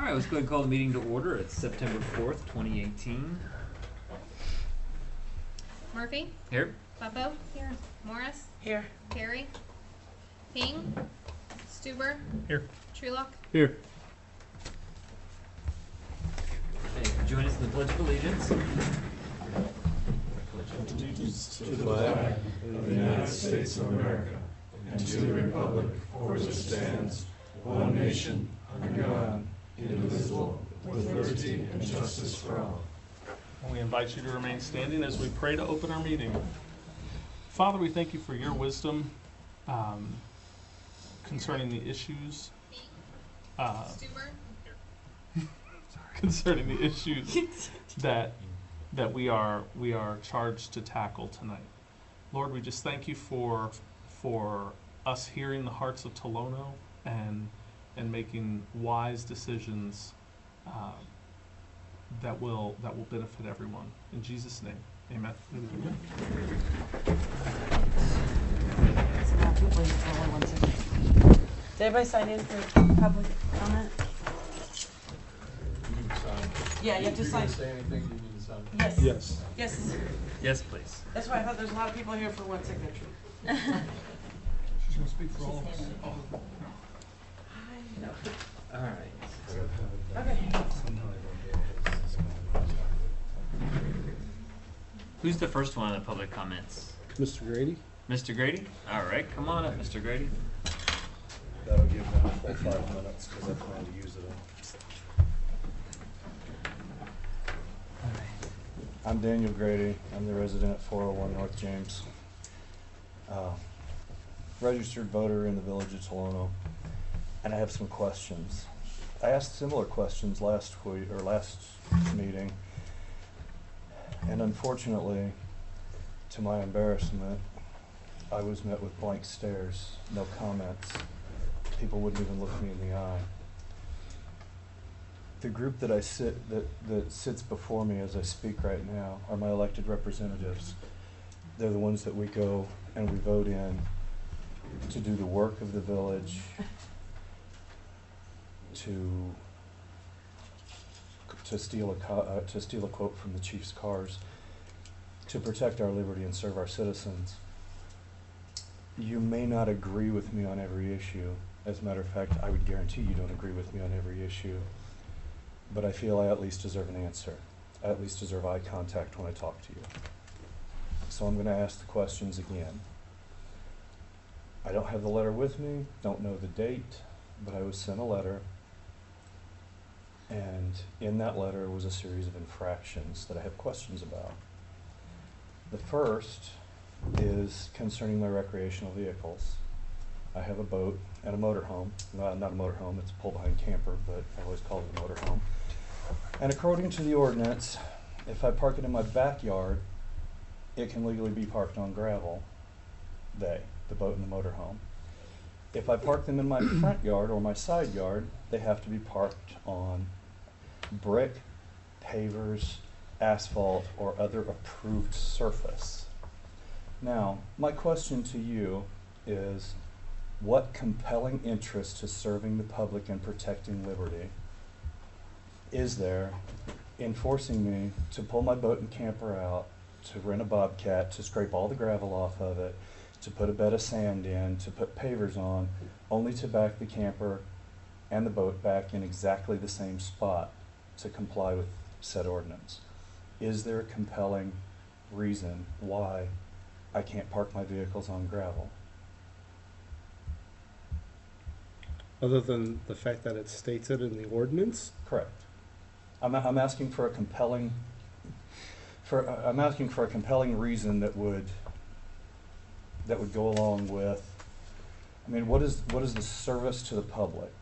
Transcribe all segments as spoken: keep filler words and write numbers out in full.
right, let's go ahead and call the meeting to order. It's September fourth, twenty eighteen. Murphy? Here. Beppo? Here. Morris? Here. Carey? Ping? Stuber? Here. Trulock? Here. Hey, join us in the Pledge of Allegiance. Allegiance to the flag of the United States of America and to the republic for which it stands, one nation, under God, indivisible, with liberty and justice for all. We invite you to remain standing as we pray to open our meeting. Father, we thank you for your wisdom um, concerning the issues. Uh, Stuber? concerning the issues that that we are we are charged to tackle tonight. Lord, we just thank you for for us hearing the hearts of Tolono and and making wise decisions uh, that will that will benefit everyone. In Jesus' name, amen. Mm-hmm. Did everybody sign in for public comment? You need to sign. Yeah, you have to If you're sign. gonna say anything, you need to sign. Yes. Yes. Yes. Yes, please. That's why I thought there's a lot of people here for one signature. She's going to speak for all of us. No. All right. Okay. Who's the first one on the public comments? Mister Grady? Mister Grady? All right, come on up, Mister Grady. That'll give them a full five minutes because I plan to use it all. I'm Daniel Grady. I'm the resident at four oh one North James. Uh, registered voter in the village of Tolono. And I have some questions. I asked similar questions last week or last meeting. And unfortunately, to my embarrassment, I was met with blank stares, no comments. People wouldn't even look me in the eye. The group that I sit that, that sits before me as I speak right now are my elected representatives. They're the ones that we go and we vote in to do the work of the village, to to steal a co- uh, to steal a quote from the chief's cars, to protect our liberty and serve our citizens. You may not agree with me on every issue. As a matter of fact, I would guarantee you don't agree with me on every issue. But I feel I at least deserve an answer. I at least deserve eye contact when I talk to you. So I'm going to ask the questions again. I don't have the letter with me, don't know the date, but I was sent a letter. And in that letter was a series of infractions that I have questions about. The first is concerning my recreational vehicles. I have a boat and a motorhome. No, not a motorhome, it's a pull-behind camper, but I always call it a motorhome. And according to the ordinance, if I park it in my backyard, it can legally be parked on gravel. They, the boat and the motorhome. If I park them in my front yard or my side yard, they have to be parked on brick, pavers, asphalt, or other approved surface. Now, my question to you is, what compelling interest to serving the public and protecting liberty is there in forcing me to pull my boat and camper out, to rent a bobcat, to scrape all the gravel off of it, to put a bed of sand in, to put pavers on, only to back the camper and the boat back in exactly the same spot to comply with said ordinance? Is there a compelling reason why I can't park my vehicles on gravel? Other than the fact that it states it in the ordinance? Correct. I'm, I'm asking for a compelling, for uh, I'm asking for a compelling reason that would that would go along with. I mean, what is what is the service to the public?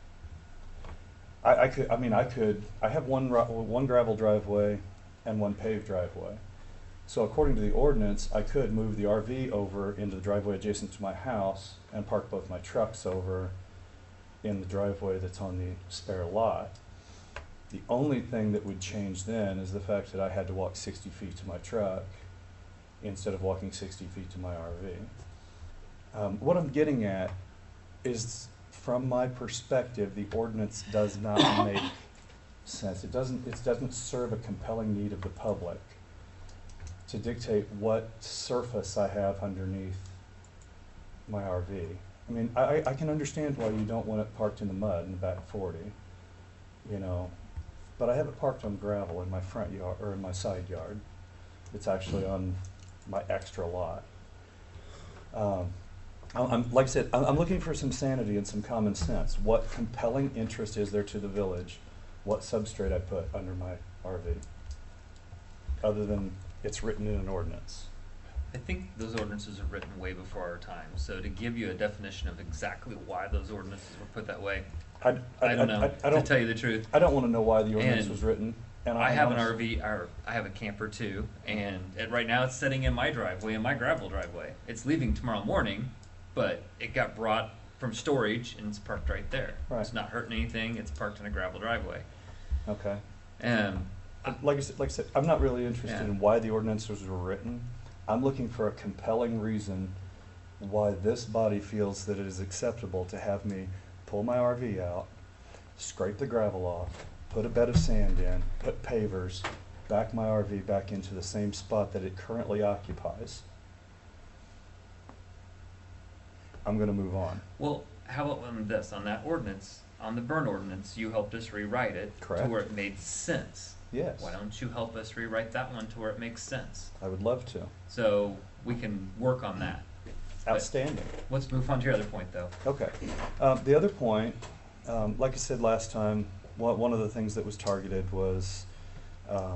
I, I could. I mean, I could. I have one gra- one gravel driveway and one paved driveway. So according to the ordinance, I could move the R V over into the driveway adjacent to my house and park both my trucks over in the driveway that's on the spare lot. The only thing that would change then is the fact that I had to walk sixty feet to my truck instead of walking sixty feet to my R V. Um, what I'm getting at is from my perspective, the ordinance does not make sense. It doesn't, it doesn't serve a compelling need of the public to dictate what surface I have underneath my R V. I mean, I, I- I can understand why you don't want it parked in the mud in the back forty, you know, but I have it parked on gravel in my front yard, or in my side yard. It's actually on my extra lot. Um, I'm, I'm- like I said, I'm, I'm looking for some sanity and some common sense. What compelling interest is there to the village? What substrate I put under my R V? Other than it's written in an ordinance. I think those ordinances are written way before our time, so to give you a definition of exactly why those ordinances were put that way, I, I don't know, I, I to don't, tell you the truth. I don't wanna know why the ordinance And was written. And I I'm have an honest- R V, or I have a camper too, and it, right now it's sitting in my driveway, in my gravel driveway. It's leaving tomorrow morning, but it got brought from storage and it's parked right there. Right. It's not hurting anything, it's parked in a gravel driveway. Okay. Um, Like I said, like I said, I'm not really interested Yeah. in why the ordinances were written. I'm looking for a compelling reason why this body feels that it is acceptable to have me pull my R V out, scrape the gravel off, put a bed of sand in, put pavers, back my R V back into the same spot that it currently occupies. I'm gonna move on. well, how about on this, on that ordinance, on the burn ordinance, you helped us rewrite it Correct. to where it made sense. Yes, Why don't you help us rewrite that one to where it makes sense? I would love to. So we can work on that. But Outstanding. let's move on to your other point, though. Okay. Um, the other point, um, like I said last time, one, one of the things that was targeted was um,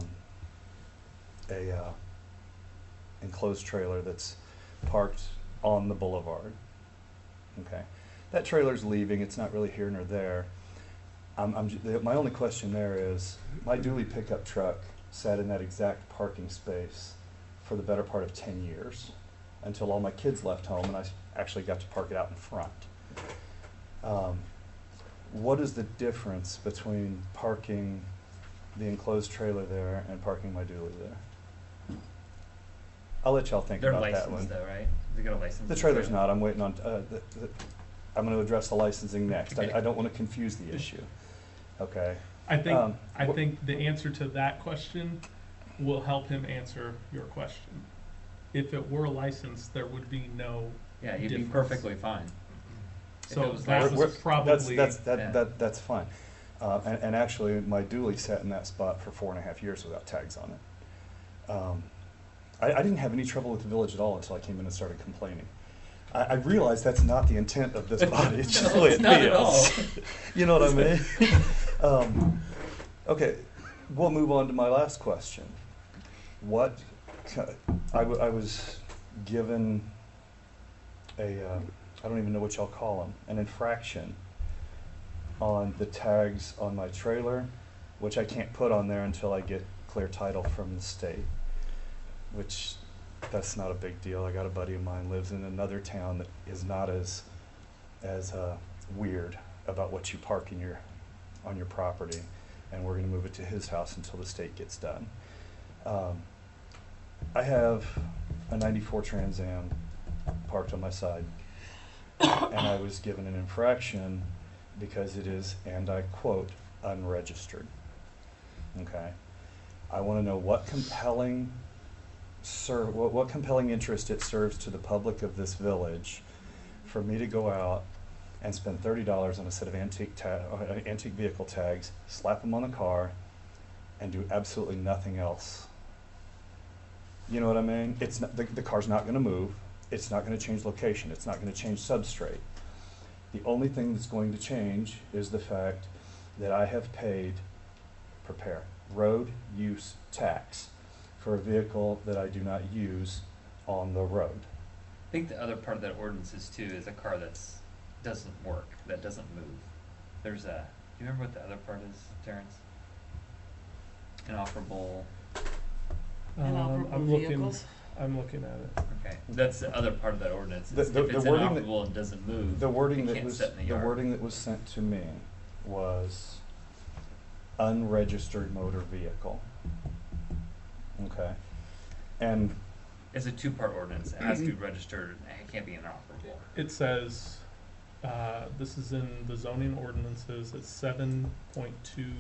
a uh, enclosed trailer that's parked on the boulevard. Okay. That trailer's leaving. It's not really here nor there. I'm, I'm, j- the, my only question there is, my dually pickup truck sat in that exact parking space for the better part of ten years, until all my kids left home and I s- actually got to park it out in front. Um, what is the difference between parking the enclosed trailer there and parking my dually there? I'll let y'all think They're about that one. licensed, though, right? They got a license. The trailer's not, I'm waiting on, uh, the, the, I'm gonna address the licensing next. I, Okay. I don't wanna confuse the issue, okay? I think, Um, I wh- think the answer to that question will help him answer your question. If it were licensed, there would be no, Yeah, you'd be difference. perfectly fine. If so it was that We're- was we're- licensed. probably. That's, that's, Yeah. that, that, that's fine. Uh, and, and actually, my dually sat in that spot for four and a half years without tags on it. Um, I, I didn't have any trouble with the village at all until I came in and started complaining. I, I realized that's not the intent of this body, it's just the No, way it's it not at all. feels. You know what I mean? Um, okay, we'll move on to my last question. What, ca- I, w- I was given a, uh, I don't even know what y'all call them, an infraction on the tags on my trailer, which I can't put on there until I get clear title from the state, which that's not a big deal. I got a buddy of mine lives in another town that is not as as uh, weird about what you park in your on your property, and we're going to move it to his house until the state gets done. Um, I have a ninety-four Trans Am parked on my side, and I was given an infraction because it is, and I quote, unregistered. Okay. I want to know what compelling ser- what, what compelling interest it serves to the public of this village for me to go out and spend thirty dollars on a set of antique ta- uh, antique vehicle tags, slap them on the car, and do absolutely nothing else. You know what I mean? It's not, the, the car's not going to move. It's not going to change location. It's not going to change substrate. The only thing that's going to change is the fact that I have paid, prepare, road use tax for a vehicle that I do not use on the road. I think the other part of that ordinance is too, is a car that's, doesn't work, that doesn't move. There's a, do you remember what the other part is, Terrence? Inoperable, Um, Inoperable I'm looking, vehicles. I'm looking at it. okay, that's the other part of that ordinance, The- is the- if the it's wording that- inoperable and doesn't move, The wording it that can't was, sit in the the yard. wording that was sent to me was unregistered motor vehicle. Okay, and It's a two-part ordinance, it has to be registered, and it can't be inoperable. It says uh, this is in the zoning ordinances, it's seven point two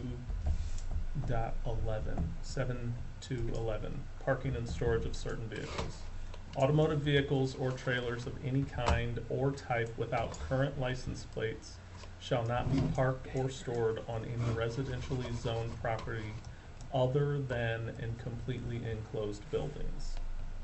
dot eleven, seven to eleven, parking and storage of certain vehicles. Automotive vehicles or trailers of any kind or type without current license plates shall not be parked or stored on any residentially zoned property other than in completely enclosed buildings.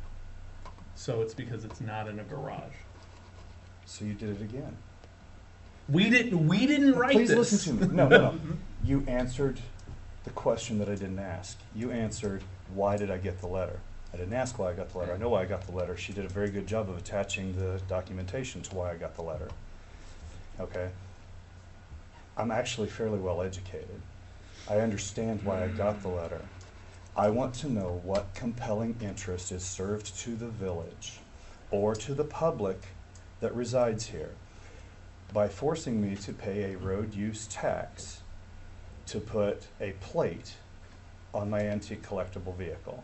So it's because it's not in a garage. So you did it again. We didn't, we didn't write Please this. listen to me. No, no, no. You answered the question that I didn't ask. You answered, why did I get the letter? I didn't ask why I got the letter. I know why I got the letter. She did a very good job of attaching the documentation to why I got the letter. Okay? I'm actually fairly well educated. I understand why I got the letter. I want to know what compelling interest is served to the village or to the public that resides here by forcing me to pay a road use tax to put a plate on my antique collectible vehicle.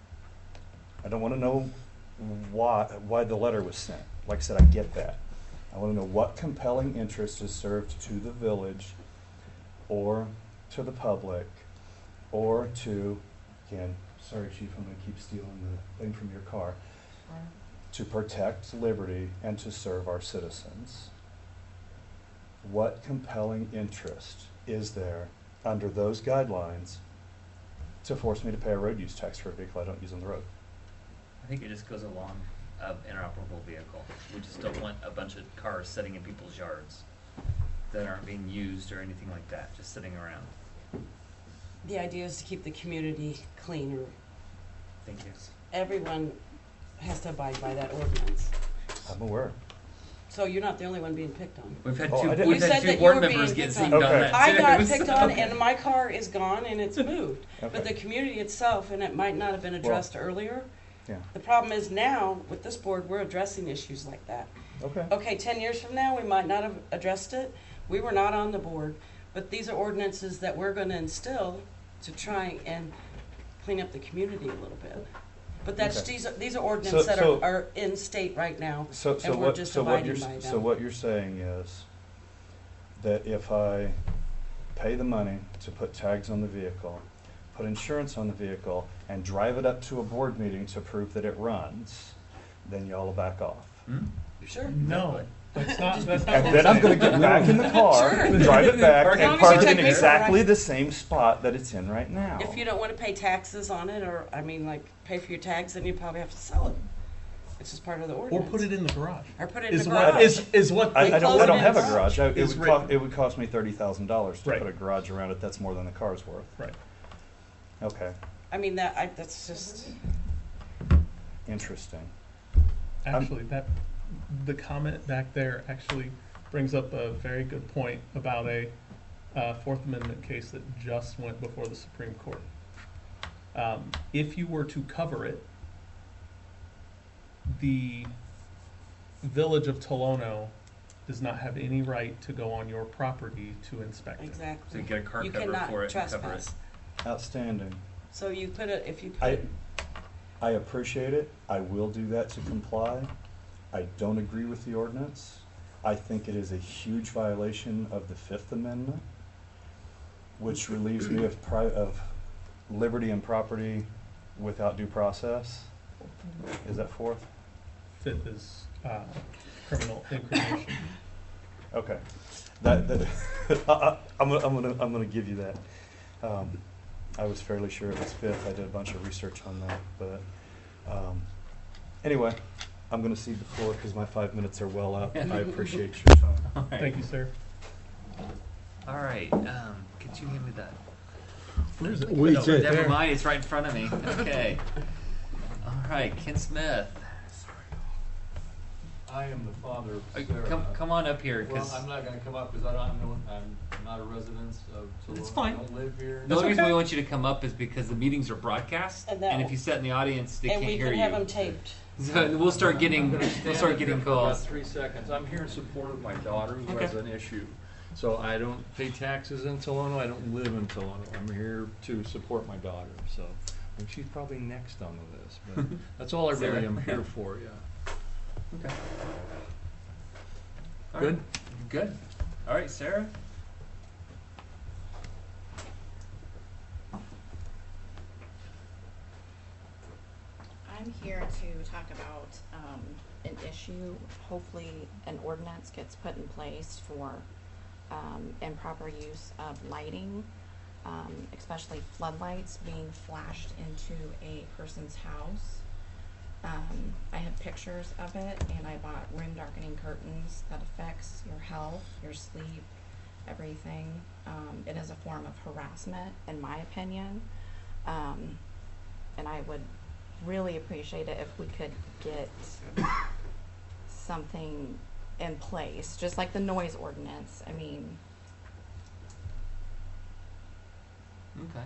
I don't want to know why, why the letter was sent. Like I said, I get that. I want to know what compelling interest is served to the village or to the public or to, again, sorry Chief, I'm going to keep stealing the thing from your car, to protect liberty and to serve our citizens. What compelling interest is there under those guidelines to force me to pay a road use tax for a vehicle I don't use on the road? I think it just goes along of inoperable vehicle. We just don't want a bunch of cars sitting in people's yards that aren't being used or anything like that, just sitting around. The idea is to keep the community cleaner. Thank you. Everyone has to abide by that ordinance. I'm aware. So you're not the only one being picked on. We've had Oh, I two, didn't- we've You said had two that you board were members being get picked zinged on. on Okay. that I too. got so- picked on and my car is gone and it's moved. But Okay. the community itself, and it might not have been addressed earlier. Yeah. The problem is now, with this board, we're addressing issues like that. Okay. Okay, ten years from now, we might not have addressed it. We were not on the board. But these are ordinances that we're gonna instill to try and clean up the community a little bit. But that's, Okay. these are, these are ordinances that so- are, are in state right now. So, so And we're what, just so what you're, abiding by s- so them. what you're saying is that if I pay the money to put tags on the vehicle, put insurance on the vehicle, and drive it up to a board meeting to prove that it runs, then y'all will back off. Hmm? Sure. No, that's not, that's not. And what then we're I'm gonna saying. get back in the car, Sure. drive it back, As and long as park you it take in paper, exactly right? the same spot that it's in right now. If you don't wanna pay taxes on it, or, I mean, like, pay for your tags, then you probably have to sell it. It's just part of the Or ordinance. put it in the garage. Or put it in Is the what, garage. is, is what. I, the I don't, I don't have a ordinance garage. I, it is would cost, written. it would cost me thirty thousand dollars to Right. put a garage around it. That's more than the car's worth. Right. Okay, I mean, that, I, that's just, interesting. Actually, that, the comment back there actually brings up a very good point about a uh, Fourth Amendment case that just went before the Supreme Court. Um, if you were to cover it, the village of Tolono does not have any right to go on your property to inspect it. So exactly. you get a car You cover cannot for it and cover it. trespass. Outstanding. So you put it, if you put I, it, I appreciate it. I will do that to comply. I don't agree with the ordinance. I think it is a huge violation of the Fifth Amendment, which relieves me of pri- of liberty and property without due process. Is that fourth? Fifth is uh, criminal incrimination. Okay. That, that I, I, I'm gonna, I'm gonna, I'm gonna give you that. Um, I was fairly sure it was fifth. I did a bunch of research on that, but, um, anyway, I'm gonna cede the floor because my five minutes are well up. I appreciate your time. All right. Thank you, sir. All right. Um, could you hand me that? Where's it? No, never mind. It's right in front of me. Okay. All right, Ken Smith. I am the father of Uh, Sarah. Come, come on up here, Well, because I'm not gonna come up because I don't, I'm, no- I'm not a resident of Tolosa. It's fine. I don't live here. the only reason okay. we want you to come up is because the meetings are broadcast, And that and if will- you sit in the audience, they and can't we hear can you. have them taped. So we'll start I'm getting, gonna we'll stand start up getting here for about calls. Three seconds. I'm here in support of my daughter who Okay. has an issue. So I don't pay taxes in Tolono. I don't live in Tolono. I'm here to support my daughter. So and she's probably next on the list. But that's all I really Sarah. am here for. Yeah. Okay. All Good. right. Good. All right, Sarah. I'm here to talk about um, an issue. Hopefully, an ordinance gets put in place for um, improper use of lighting, um, especially floodlights being flashed into a person's house. Um, I have pictures of it, and I bought room darkening curtains that affects your health, your sleep, everything. Um, it is a form of harassment, in my opinion, um, and I would really appreciate it if we could get something in place, just like the noise ordinance. I mean, Okay.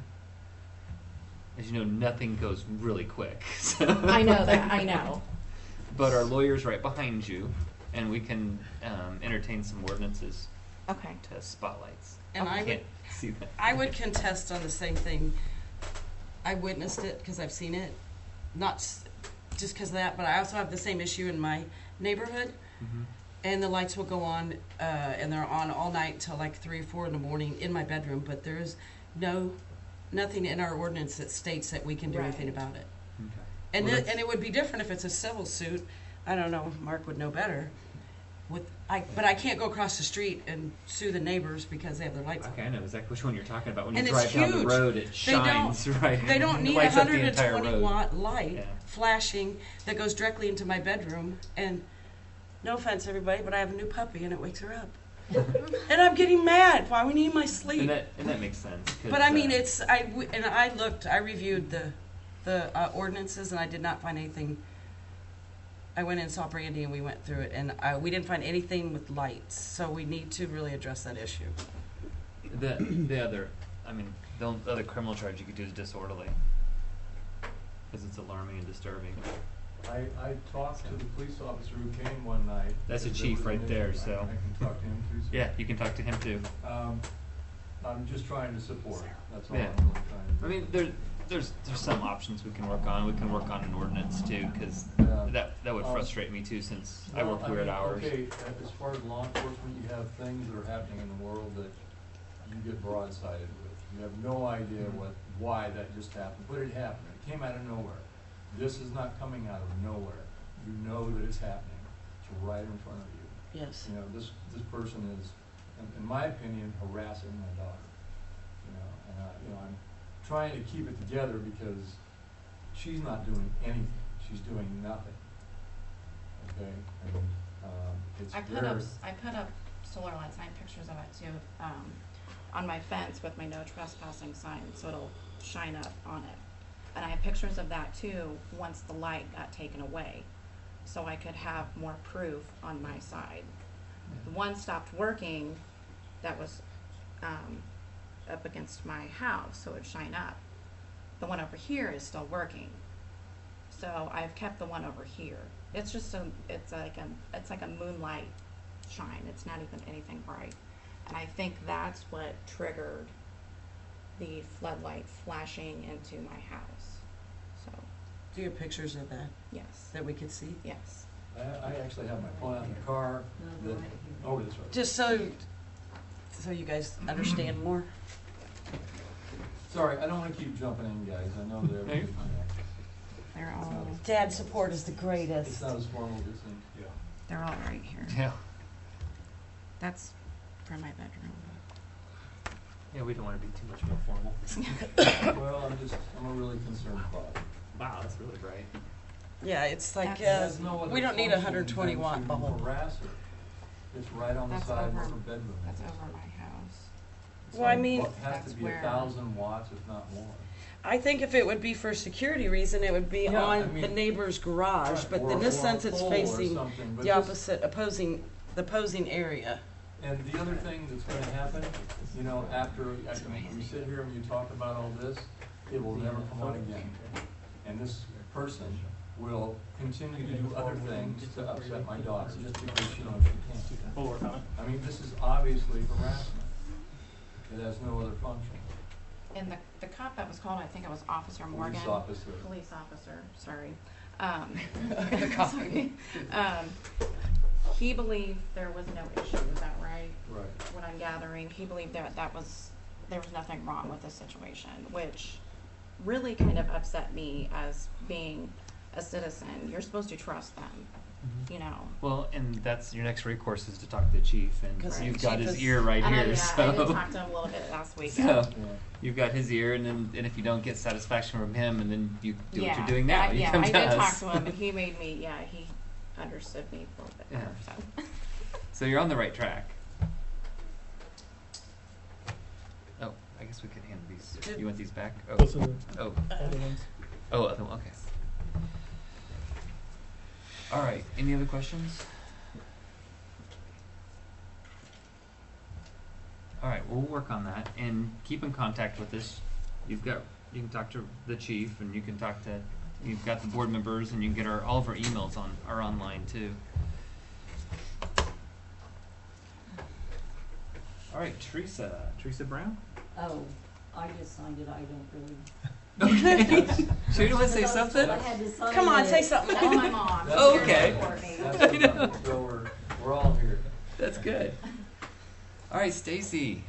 As you know, nothing goes really quick. So. I know that, I know. But our lawyer's right behind you, and we can um, entertain some ordinances Okay. to spotlights. And I would, Can't see that. I would contest on the same thing. I witnessed it because I've seen it, not s- just because of that, but I also have the same issue in my neighborhood. Mhm. And the lights will go on, uh, and they're on all night till like three or four in the morning in my bedroom. But there's no, nothing in our ordinance that states that we can do anything Right. about it. Okay. And Well, it, that's- and it would be different if it's a civil suit. I don't know. Mark would know better. With I, but I can't go across the street and sue the neighbors because they have their lights on. Okay, I know exactly which one you're talking about. When you And it's drive down the huge. road, it They don't- shines, right? They don't It need a lights up the hundred and entire twenty road. watt light Yeah. flashing that goes directly into my bedroom. And no offense, everybody, but I have a new puppy and it wakes her up. And I'm getting mad. Why we need my sleep? And that, and that makes sense. 'Cause, But I mean, uh, it's I w- and I looked, I reviewed the the uh, ordinances, and I did not find anything. I went in and saw Brandy, and we went through it, and I, we didn't find anything with lights. So we need to really address that issue. The the other, I mean, the only other criminal charge you could do is disorderly, because it's alarming and disturbing. I, I talked to the police officer who came one night. That's a because chief there was right an there, issue. so- I I can talk to him too. so- Yeah, you can talk to him too. Um, I'm just trying to support, that's all Yeah. I'm really trying to do. I mean, there, there's there's some options we can work on. We can work on an ordinance too, because Yeah. that that would Um, frustrate me too, since I Well, work weird mean, hours. Okay, uh, as far as law enforcement, you have things that are happening in the world that you get broadsided with. You have no idea Mhm. what, why that just happened, but it happened, it came out of nowhere. This is not coming out of nowhere. You know that it's happening, it's right in front of you. Yes. You know, this, this person is, in, in my opinion, harassing my daughter. You know, and I, you know, I'm trying to keep it together because she's not doing anything, she's doing nothing. Okay, and, um, it's I very. put up, s- I put up solar lights, I have pictures of it too, um, on my fence with my no trespassing sign, so it'll shine up on it. And I have pictures of that too, once the light got taken away, so I could have more proof on my side. The one stopped working that was, um, up against my house, so it'd shine up. The one over here is still working. So I've kept the one over here. It's just a, it's like a, it's like a moonlight shine. It's not even anything bright. And I think that's what triggered the floodlight flashing into my house. So, Do you have pictures of that yes, that we could see? yes. I, I actually have my phone out in the car, that, over this way. Just so so you guys understand more. Sorry, I don't wanna keep jumping in, guys, I know that No, you're everybody's, They're all, Dad support is the it's greatest. not as formal as it seems. Yeah. they're all right here. Yeah. That's from my bedroom. Yeah, we don't want to be too much more formal. Well, I'm just, I'm a really concerned father. Wow, that's really bright. Yeah, it's like It uh, has no other we don't need a function one hundred twenty than watt to bulb. harass her. It's right on the That's side of over- her bedroom. That's over my house. It's Well, I like, mean- what, has That's to be a where- thousand watts, if not more. I think if it would be for security reason, it would be Yeah, I on mean- the neighbor's garage. Right, But or- in this or a sense, it's pole or facing something, but the this- opposite, opposing the opposing area. And the other thing that's gonna happen, you know, after, after you sit here and you talk about all this, it will never come out again. And this person will continue to do other things to upset my daughter, just because she knows she can't. We'll work on it. I mean, this is obviously harassment. It has no other function. And the, the cop that was called, I think it was Officer Morgan. Police officer. Police officer, sorry. Um, sorry. Um, he believed there was no issue, is that right? Right. What I'm gathering, he believed that that was, there was nothing wrong with the situation, which really kind of upset me as being a citizen. You're supposed to trust them, you know. Well, and that's your next recourse is to talk to the chief, and 'Cause you've the got chief his is- ear right And I, here. yeah, so, I did talk to him a little bit last week. so Yeah. you've got his ear, and then and if you don't get satisfaction from him, and then you do yeah, what you're doing now. I, you yeah, come I to did us. talk to him, and he made me. Yeah, he understood me a little bit Yeah. better. So. So you're on the right track. Oh, I guess we could hand these. Did- You want these back? Oh, Those are the oh, other ones. oh, other one. Okay. All right. Any other questions? All right, we'll work on that and keep in contact with us. You've got, you can talk to the chief, and you can talk to, you've got the board members, and you can get our all of our emails on are online too. All right, Teresa, Teresa Brown. Oh, I just signed it, I don't really. Okay. Sure, you want to say something? I had to sign Come on, it. say something. Call my mom. Oh, She's here to okay. support me. I know. So we're, we're all here. That's good. All right, Stacy.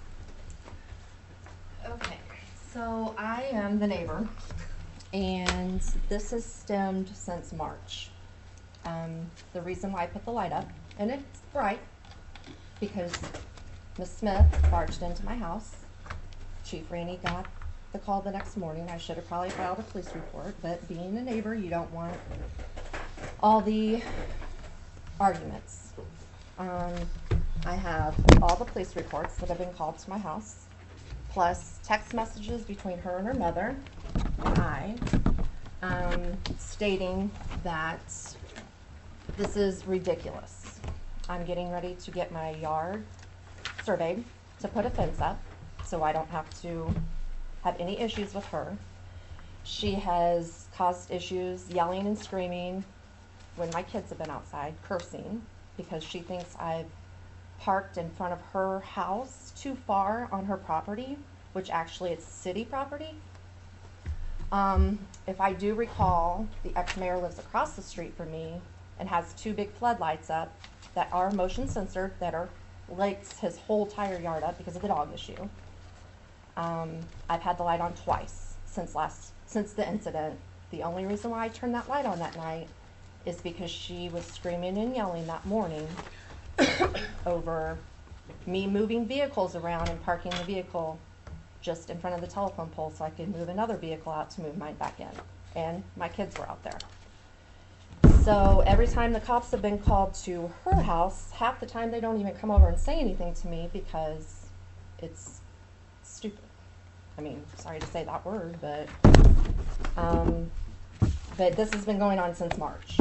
Okay, so I am the neighbor, and this has stemmed since March. Um, the reason why I put the light up, and it's bright, because Miss Smith barged into my house. Chief Rainey got the call the next morning. I should have probably filed a police report, but being a neighbor, you don't want all the arguments. Um, I have all the police reports that have been called to my house, plus text messages between her and her mother and I, um, stating that this is ridiculous. I'm getting ready to get my yard surveyed to put a fence up so I don't have to have any issues with her. She has caused issues yelling and screaming when my kids have been outside, cursing, because she thinks I've parked in front of her house too far on her property, which actually it's city property. Um, if I do recall, the ex-mayor lives across the street from me and has two big floodlights up that are motion censored, that are lights his whole entire yard up because of the dog issue. Um, I've had the light on twice since last, since the incident. The only reason why I turned that light on that night is because she was screaming and yelling that morning over me moving vehicles around and parking the vehicle just in front of the telephone pole so I could move another vehicle out to move mine back in. And my kids were out there. So every time the cops have been called to her house, half the time they don't even come over and say anything to me because it's stupid. I mean, sorry to say that word, but um, but this has been going on since March.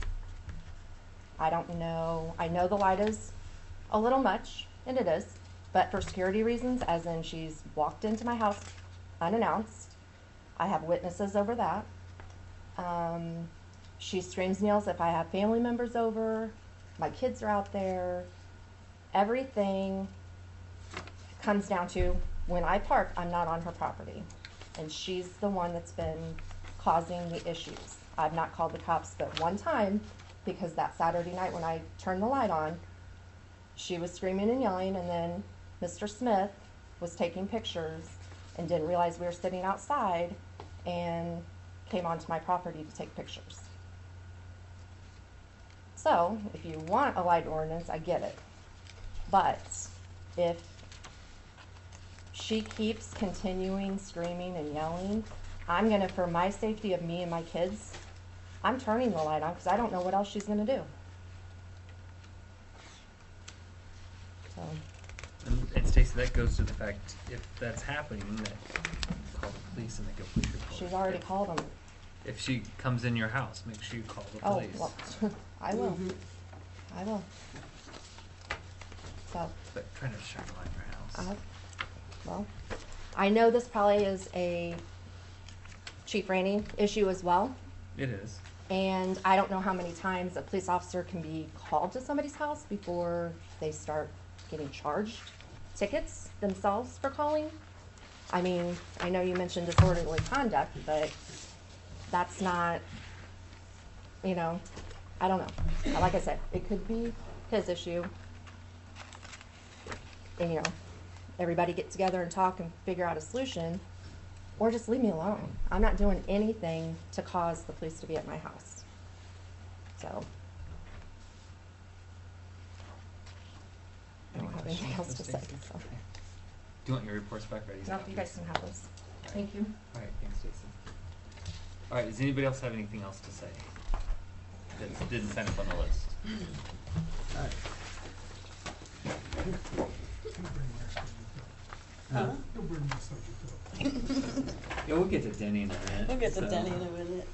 I don't know. I know the light is a little much, and it is, but for security reasons, as in she's walked into my house unannounced. I have witnesses over that. Um, she screams and yells if I have family members over. My kids are out there. Everything comes down to when I park, I'm not on her property. And she's the one that's been causing the issues. I've not called the cops but one time because that Saturday night when I turned the light on, she was screaming and yelling, and then Mister Smith was taking pictures and didn't realize we were sitting outside and came onto my property to take pictures. So, if you want a light ordinance, I get it. But if she keeps continuing screaming and yelling, I'm gonna, for my safety of me and my kids, I'm turning the light on because I don't know what else she's gonna do. So, And, and Stacy, that goes to the fact if that's happening, that call the police and make a police report. she's already if, called them. If she comes in your house, make sure you call the Oh, police. well, I will. Mhm. I will. So, But try not to shine a light in your house. I, well, I know this probably is a Chief Rainey issue as well. It is. And I don't know how many times a police officer can be called to somebody's house before they start getting charged tickets themselves for calling. I mean, I know you mentioned disorderly conduct, but that's not, you know, I don't know. Like I said, it could be his issue. And, you know, everybody get together and talk and figure out a solution, or just leave me alone. I'm not doing anything to cause the police to be at my house. So, I don't have anything else to say, so. Do you want your reports back ready? No, you guys can have those. Thank you. All right, thanks, Jason. All right, does anybody else have anything else to say that didn't sign up on the list? All right. Huh? Don't bring the subject up. Yeah, we'll get to Denny in a minute. We'll get to so- Denny in a minute.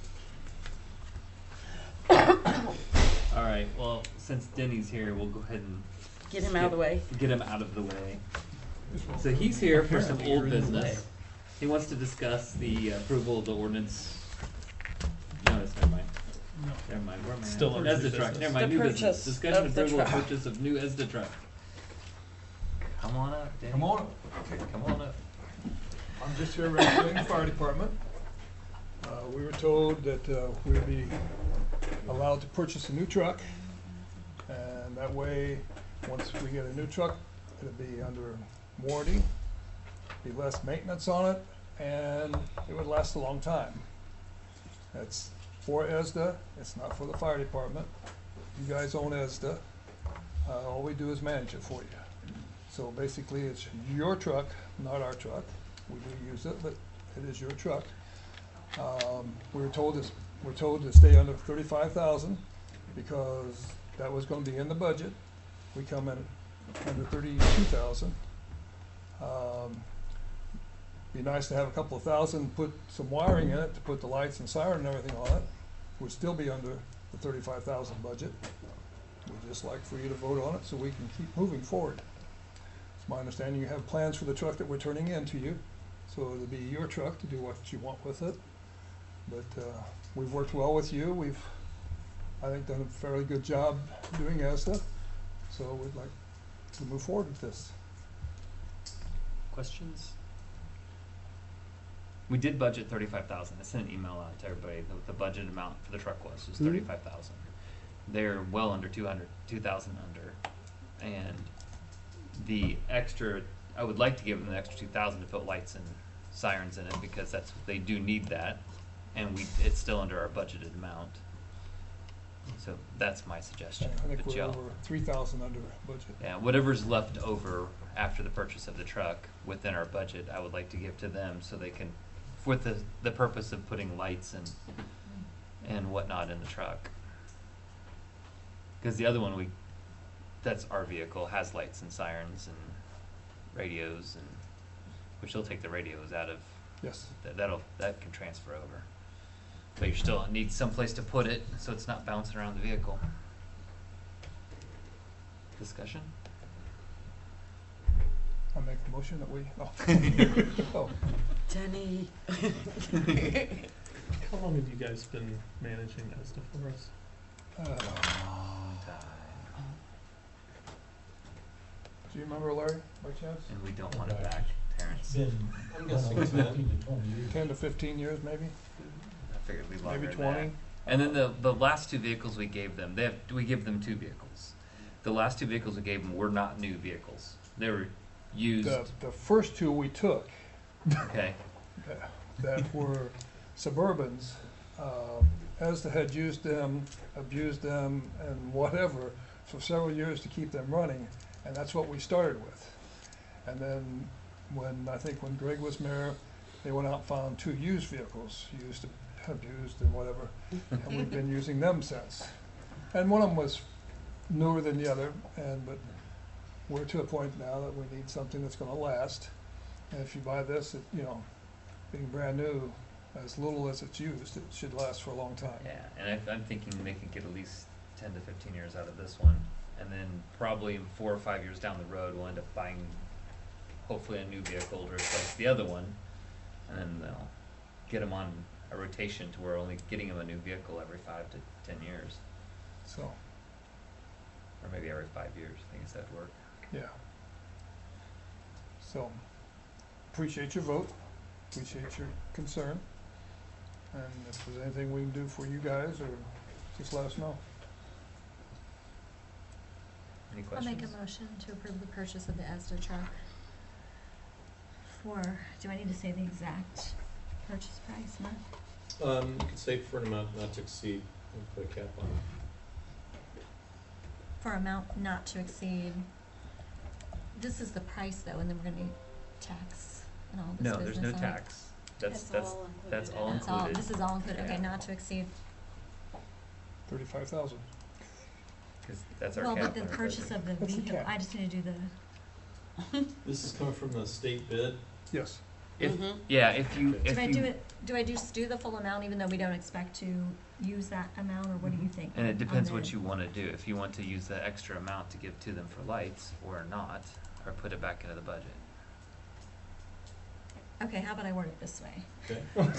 All right, well, since Denny's here, we'll go ahead and Get him out of the way. get him out of the way. So he's here for some old business. He wants to discuss the approval of the ordinance. No, it's never mind. No. Never mind. Where am I? at? Still under ESDA new truck. business. Never mind. The New business. purchase Discussion of the approval of truck. purchase of new ESDA truck. Come on up, Denny. Come on. Okay, come on up. I'm just here representing the fire department. Uh, we were told that, uh, we'd be allowed to purchase a new truck. And that way, once we get a new truck, it'll be under warranty, be less maintenance on it, and it would last a long time. That's for ESDA, it's not for the fire department. You guys own ESDA. Uh, all we do is manage it for you. So basically, it's your truck, not our truck. We do use it, but it is your truck. Um, we were told this, we're told to stay under thirty-five thousand because that was gonna be in the budget. We come in under thirty-two thousand. Um, be nice to have a couple of thousand, put some wiring in it to put the lights and siren and everything on it. Would still be under the thirty-five thousand budget. We'd just like for you to vote on it so we can keep moving forward. It's my understanding you have plans for the truck that we're turning in to you. So it'll be your truck to do what you want with it. But, uh, we've worked well with you. We've, I think, done a fairly good job doing ESDA. So we'd like to move forward with this. Questions? We did budget thirty-five thousand. I sent an email out to everybody. The, the budget amount for the truck was was Mhm. thirty-five thousand. They're well under two hundred, two thousand under, and the extra. I would like to give them the extra two thousand to put lights and sirens in it because that's they do need that, and we it's still under our budgeted amount. So that's my suggestion. I think But we're y'all- over three thousand under budget. Yeah, whatever's left over after the purchase of the truck within our budget, I would like to give to them so they can, with the, the purpose of putting lights and, and whatnot in the truck. Cause the other one we, that's our vehicle, has lights and sirens and radios and, which they'll take the radios out of, Yes. that, that'll, that can transfer over. But you still need someplace to put it so it's not bouncing around the vehicle. Discussion? I make the motion that we, oh. Oh, Denny. How long have you guys been managing ESDA for us? uh, Long time. do you remember, Larry, by chance? And we don't want it back, Terrence. I'm guessing ten to twenty years. Ten to fifteen years, maybe? I figured we'd longer Maybe than that. twenty? And then the, the last two vehicles we gave them, they have, we give them two vehicles. The last two vehicles we gave them were not new vehicles. They were used, The, the first two we took, okay, that- that were Suburbans, uh, ESDA had used them, abused them, and whatever for several years to keep them running, and that's what we started with. And then when, I think when Greg was mayor, they went out and found two used vehicles, used, abused and whatever, and we've been using them since. And one of them was newer than the other, and, but we're to a point now that we need something that's gonna last. And if you buy this, it, you know, being brand new, as little as it's used, it should last for a long time. yeah, and I, I'm thinking they could get at least ten to fifteen years out of this one. And then probably in four or five years down the road, we'll end up buying hopefully a new vehicle to replace the other one. And then they'll get them on a rotation to where we're only getting them a new vehicle every five to ten years. So, Or maybe every five years, I think that'd work. yeah. So, appreciate your vote, appreciate your concern. And if there's anything we can do for you guys, or just let us know. Any I'll make questions? a motion to approve the purchase of the ESDA truck for, do I need to say the exact purchase price, Mark? Um, you could say for an amount not to exceed, and put a cap on it. For amount not to exceed, this is the price though, and then we're gonna need tax and all this No, business there's no on it. tax. That's, That's that's, all included that's in all it. That's all, included. this is all included, okay, Yeah. not to exceed, Thirty-five thousand. Cause that's our well, cap but the on our purchase budget. of the That's the vehicle, cap. I just need to do the, This is coming from the state bid. Yes. If, Mhm. yeah, if you, if do I you. do it, do I just do the full amount even though we don't expect to use that amount, or what do you think? And it on depends the- what you wanna do, if you want to use the extra amount to give to them for lights, or not, or put it back into the budget. Okay, how about I word it this way? Okay.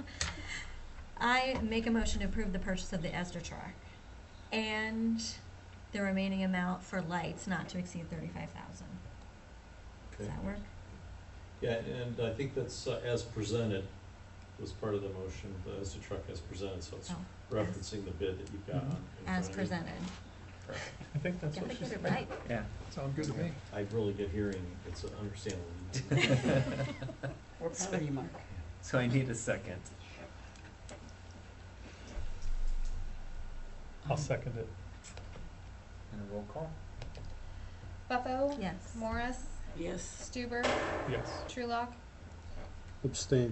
I make a motion to approve the purchase of the ESDA truck and the remaining amount for lights not to exceed thirty-five thousand. Does Okay. that work? Yeah, and I think that's uh, as presented was part of the motion, the as the truck as presented, so it's Oh, referencing the bid that you've got on. in as front of you. presented. Perfect. I think that's Gotta what she get said. it right. Yeah. Sounds good to me. I have really good hearing, it's understandable. We're proud of you, Mark. So I need a second. I'll second it. And a roll call? Buffo, Yes. Morris, Yes. Stuber, Yes. Trulock, Abstain.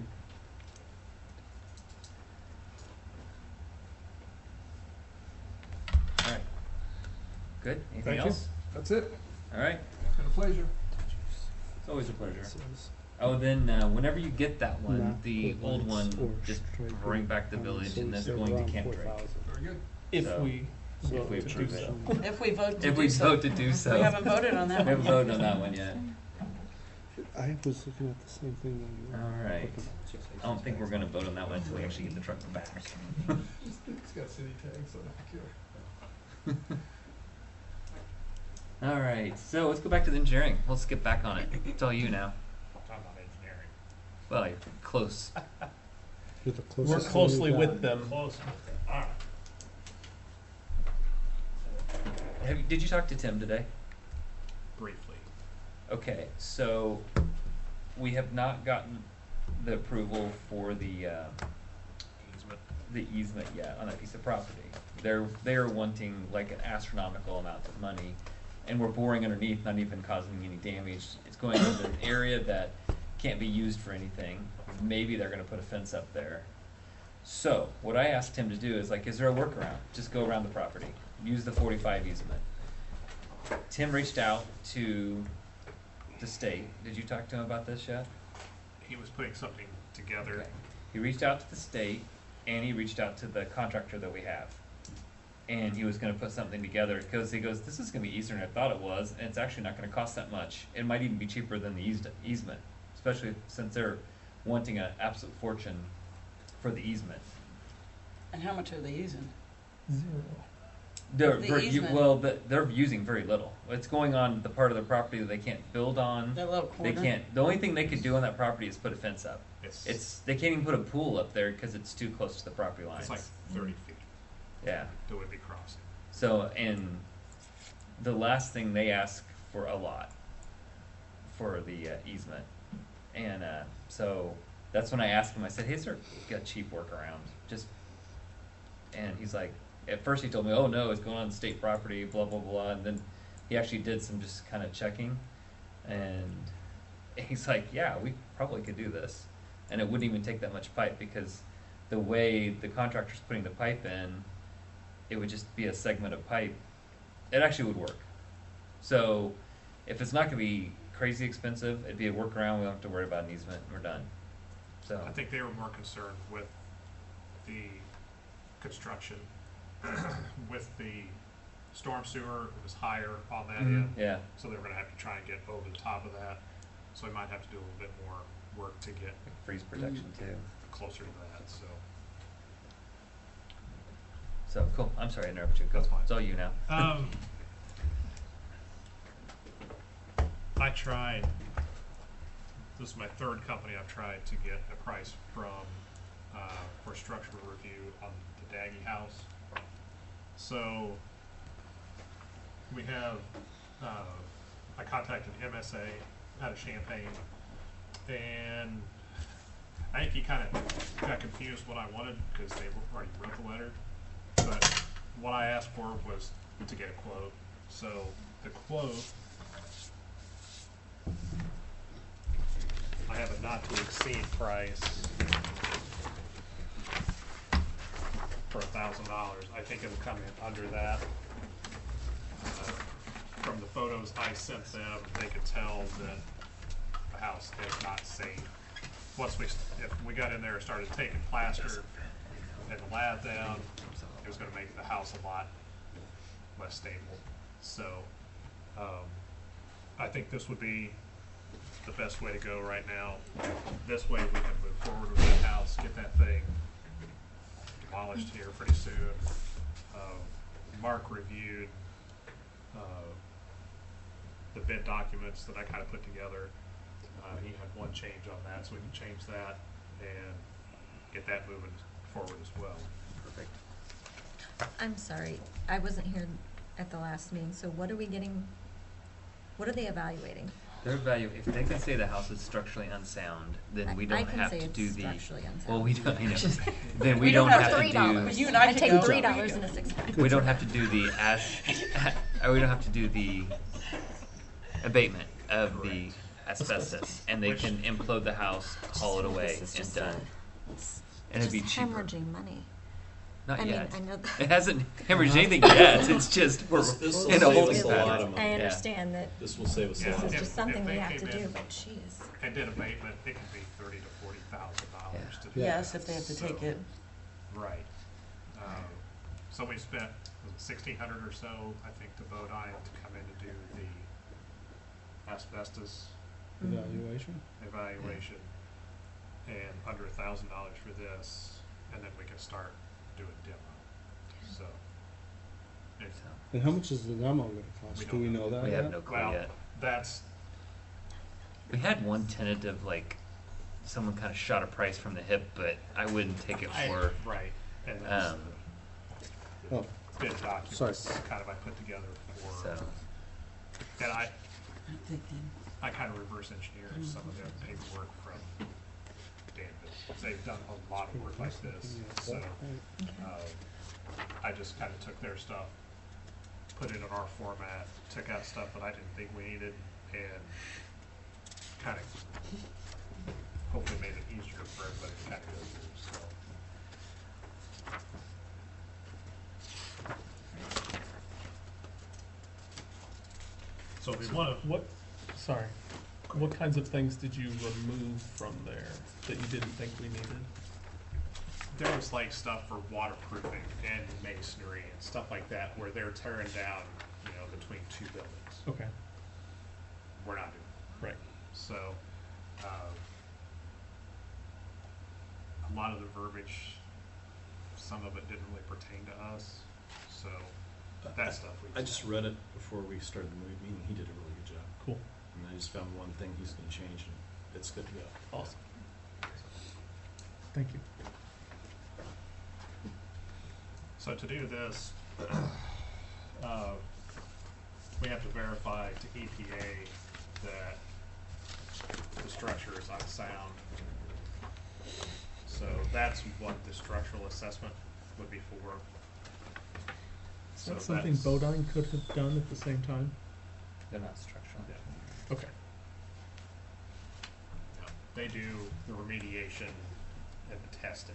Alright. Good, anything Thank you. else? That's it. Alright, Been a pleasure. it's always a pleasure. Oh, then, uh, whenever you get that one, Not the put old one, lights or just striping bring back the on village and then sunset going around to Camp four Drake. thousand. Very good. If So- we, If we to approve do it. so. If we vote to If do we so. vote to do so. We haven't voted on that We one haven't yet. voted on that one yet. I was looking at the same thing that you were. Alright. looking at. I don't think we're gonna vote on that one until we actually get the truck back. It's got city tags, so I don't care. Alright, so let's go back to the engineering. We'll skip back on it. It's all you now. Talk about engineering. Well, you're close. You're the Work closest thing closely you with got. them. Close. Alright. Have, you- did you talk to Tim today? Briefly. Okay, so we have not gotten the approval for the, uh, Easement. the easement yet on that piece of property. They're, they're wanting like an astronomical amount of money, and we're boring underneath, not even causing any damage. It's going into an area that can't be used for anything. Maybe they're gonna put a fence up there. So, what I asked him to do is like, is there a workaround? Just go around the property, use the forty-five easement. Tim reached out to the state. Did you talk to him about this yet? He was putting something together. Okay. He reached out to the state, and he reached out to the contractor that we have. And he was gonna put something together, cause he goes, this is gonna be easier than I thought it was, and it's actually not gonna cost that much. It might even be cheaper than the eased- easement, especially since they're wanting an absolute fortune for the easement. And how much are they using? Zero. They're, The ver- you- easement. well, the, they're using very little. It's going on the part of the property that they can't build on. That little They corner? can't, the only thing they could do on that property is put a fence up. It's, It's, they can't even put a pool up there because it's too close to the property lines. it's like thirty feet Yeah, that would be crossing. so, and the last thing they ask for a lot for the uh, easement. And, uh, so, that's when I asked him, I said, hey, is there a cheap workaround? Just, and he's like, at first he told me, oh no, it's going on state property, blah, blah, blah, and then he actually did some just kind of checking, and he's like, yeah, we probably could do this. And it wouldn't even take that much pipe, because the way the contractor's putting the pipe in, it would just be a segment of pipe. It actually would work. So, if it's not gonna be crazy expensive, it'd be a workaround, we don't have to worry about an easement, and we're done. So, I think they were more concerned with the construction, with the storm sewer, it was higher on that Mhm. end. yeah, So they were gonna have to try and get over the top of that. So we might have to do a little bit more work to get freeze protection too. closer to that, so. So, cool, I'm sorry I interrupted you, go, That's fine. it's all you now. Um, I tried, this is my third company I've tried to get a price from, uh, for structural review on the Daggy house. So, we have, uh, I contacted M S A out of Champaign, and I think he kind of got confused what I wanted because they already wrote the letter. But what I asked for was to get a quote. So the quote, I have a not to exceed price for a thousand dollars. I think it'll come in under that. Uh, from the photos I sent them, they could tell that the house is not safe. Once we, if we got in there and started taking plaster and the lath down, it was gonna make the house a lot less stable. So, um, I think this would be the best way to go right now. This way we can move forward with that house, get that thing demolished here pretty soon. Uh, Mark reviewed, uh, the bid documents that I kind of put together. Uh, he had one change on that, so we can change that and get that moving forward as well. Perfect. I'm sorry, I wasn't here at the last meeting, so what are we getting, what are they evaluating? Their value, if they can say the house is structurally unsound, then we I- don't I can have say to it's do the. structurally unsound. Well, we don't, I know, then we We don't don't have have Three to dollars. do, You and I I could take go. three dollars and a six pack. we don't have to do the as, uh, we don't have to do the abatement of the asbestos, and they Which- can implode the house, haul it away, This is and just done. a- it's And it'd be just cheaper. hemorrhaging money. Not I mean, yet. I know that- It hasn't hemorrhaged anything yet, it's just, we're This- this'll in a save holding us a lot pattern. of money. I Yeah. understand that This will save us a Yeah. lot. this is If- just if something they we have came to do, in- but geez. And did abatement, it could be thirty to forty thousand dollars Yeah. to do Yes, that. if they have to So- take it. Right. Um, so we spent sixteen hundred or so, I think, to Bodine to come in to do the asbestos Evaluation? evaluation, and under a thousand dollars for this, and then we can start doing demo. So, it's, So, And how much is the demo gonna We cost? Do don't we know. know that we yet? have no clue well, yet. that's, We had one tentative, like, someone kind of shot a price from the hip, but I wouldn't take it I, for, right, and that's um, the Oh, bid sorry. documents kind of I put together for, so, and I, I'm thinking. I kind of reverse engineered some of their paperwork from Danville. They've done a lot of work like this, so, uh, I just kind of took their stuff, put it in our format, took out stuff that I didn't think we needed, and kind of hopefully made it easier for everybody to kind of go through, so. So if we want to, What, sorry, what kinds of things did you remove from there that you didn't think we needed? there was like stuff for waterproofing and masonry and stuff like that where they're tearing down, you know, between two buildings. Okay, We're not doing right. that. So, uh, a lot of the verbiage, some of it didn't really pertain to us, so that stuff we. I just read it before we started the meeting. He did a really good job. Cool. And I just found one thing he's gonna change and it's good to go. Awesome. Thank you. So to do this, uh, we have to verify to E P A that the structure is unsound. So that's what the structural assessment would be for. Is So that something that's- Bodine could have done at the same time? they're not structural. Yeah. Okay. No, they do the remediation and the testing.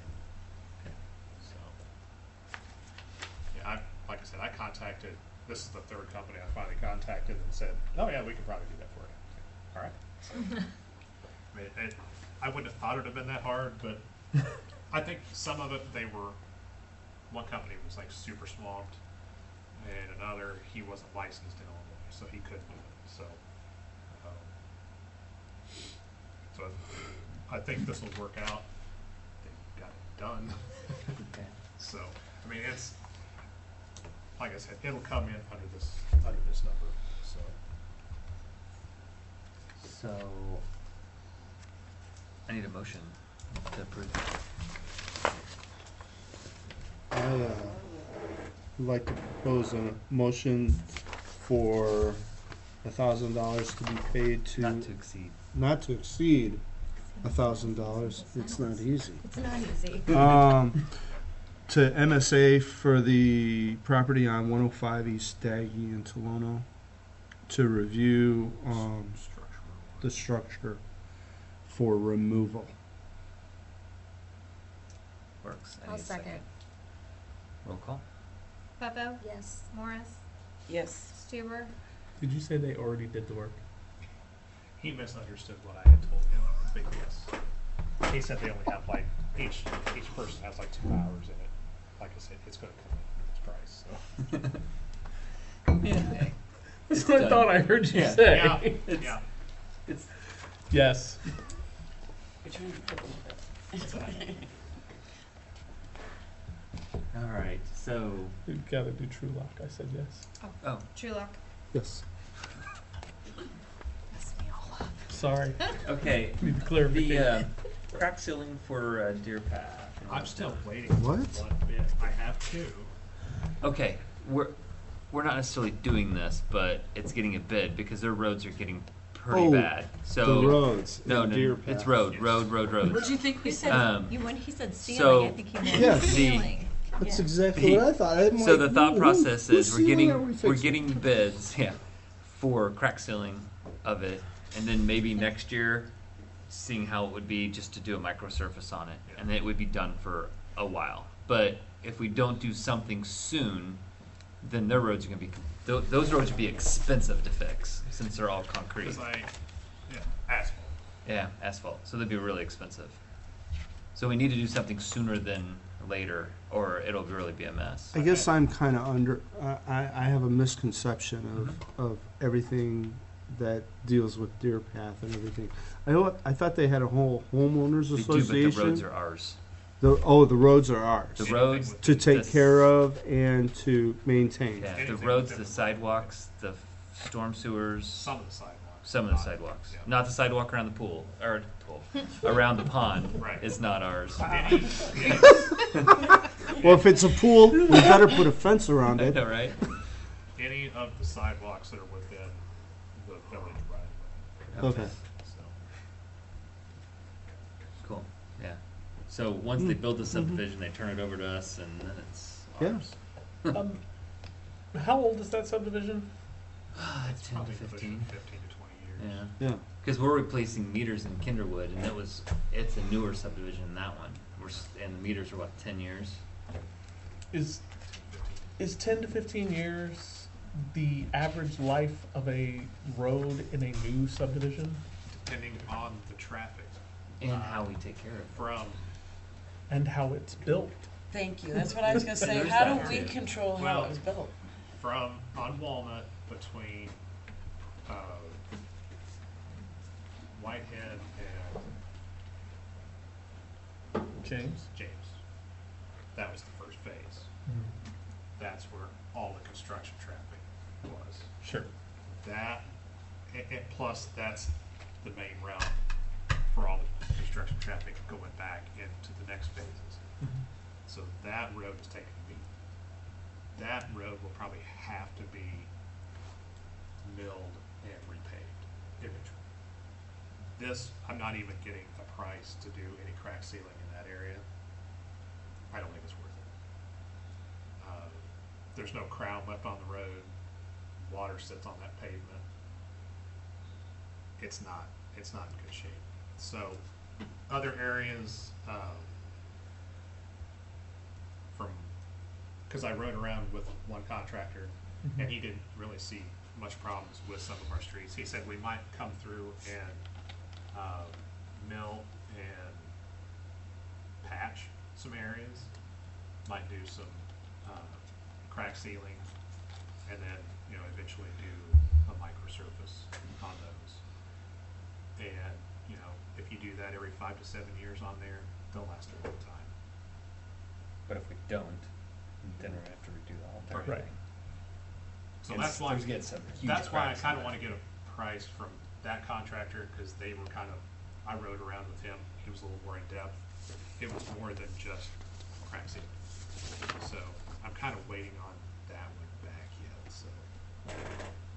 So, yeah, I, like I said, I contacted, this is the third company I finally contacted and said, oh yeah, we can probably do that for you. All right. I mean, it, I wouldn't have thought it'd have been that hard, but I think some of it, they were, one company was like super swamped, and another, he wasn't licensed in Illinois, so he couldn't do it, so. um, So I think this will work out. They got it done. Okay. So, I mean, it's, like I said, it'll come in under this, under this number, so. So, I need a motion to approve. I, uh, would like to propose a motion for a thousand dollars to be paid to. Not to exceed. Not to exceed a thousand dollars. It's not easy. It's not easy. Um, to M S A for the property on one oh five East Daggy in Tolono to review um, the structure for removal. Works. I I'll need a second. Roll call. Beppo, Yes. Morris, Yes. Stuber, Did you say they already did the work? He misunderstood what I had told him, but yes. He said they only have like, each, each person has like two hours in it. Like I said, it's gonna come in at this price, so. Yeah. That's what I thought I heard you Yeah. say. Yeah, It's- yeah. It's Yes. Which one? It's all right. all right. So, You gotta do True Lock. I said yes. oh, Trulock. Yes. Sorry. okay. Need to clarify. The uh, crack ceiling for uh, Deer Path. I'm still waiting. What? for One bit. I have two. Okay, we're we're not necessarily doing this, but it's getting a bid because their roads are getting pretty Oh, bad. So the roads. no, in no, Deer it's Path. road, Yes. road, road, road. What do you think we You said? said, Um, you, when he said so- ceiling, I think he meant Yes. ceiling. That's Yeah. exactly what I thought. I'm So like, the thought who- process whose is we're ceiling getting are we we're fixing? getting bids, yeah, for crack sealing of it, and then maybe next year, seeing how it would be just to do a micro surface on it, and then it would be done for a while. But if we don't do something soon, then their roads are gonna be th- those roads would be expensive to fix since they're all concrete. Cause I, yeah, asphalt. Yeah, asphalt. So they'd be really expensive. So we need to do something sooner than later, or it'll really be a mess. I guess I'm kind of under. I, I I have a misconception of Mm-hmm. of everything that deals with Deer Path and everything. I thought I thought they had a whole homeowners We do, but association. the roads are ours. The- oh, the roads are ours The roads to take this- care of and to maintain. Yeah, the Anything roads, within the the- sidewalks, the f- storm sewers, Some of the sidewalks. some of the Not- sidewalks. yeah. Not the sidewalk around the pool, or pool, around the pond Right. is not ours. Any- yeah. Well, if it's a pool, we better put a fence around I it. know, right? Any of the sidewalks that are within the village right of way. Okay. So, Cool, yeah. So once they build the subdivision, they turn it over to us and then it's Yeah. ours. Um, how old is that subdivision? it's ten to probably pushing fifteen. fifteen to twenty years. Yeah. Yeah. Because we're replacing meters in Kinderwood, and it was, it's a newer subdivision than that one. We're, s- and the meters are what, ten years? Is is ten to fifteen years the average life of a road in a new subdivision? Depending on the traffic. And Uh, how we take care of it. From, And how it's built? Thank you. That's what I was gonna say. There's How that do we too. control how Well- it was built? from, on Walnut, between, uh, Whitehead and James? James. That was the first phase. That's where all the construction traffic was. Sure. That, and, and plus, that's the main route for all the construction traffic going back into the next phases. So that road is taking a beat. That road will probably have to be milled and repaved eventually. This, I'm not even getting a price to do any crack sealing in that area. I don't think it's worth it. Uh, There's no crown left on the road. Water sits on that pavement. It's not, it's not in good shape. So, other areas, um, from, cause I rode around with one contractor and he didn't really see much problems with some of our streets. He said we might come through and, uh, mill and patch some areas, might do some, uh, crack sealing, and then, you know, eventually do a microsurface on those. And, you know, if you do that every five to seven years on there, they'll last a long time. But if we don't, then we're gonna have to redo the whole entire Right. thing. So And that's s- why, there's get some huge that's why I cracks in kinda that. wanna get a price from that contractor, cause they were kind of, I rode around with him, he was a little more in depth. It was more than just crack sealing. So, I'm kinda waiting on that one back yet, so.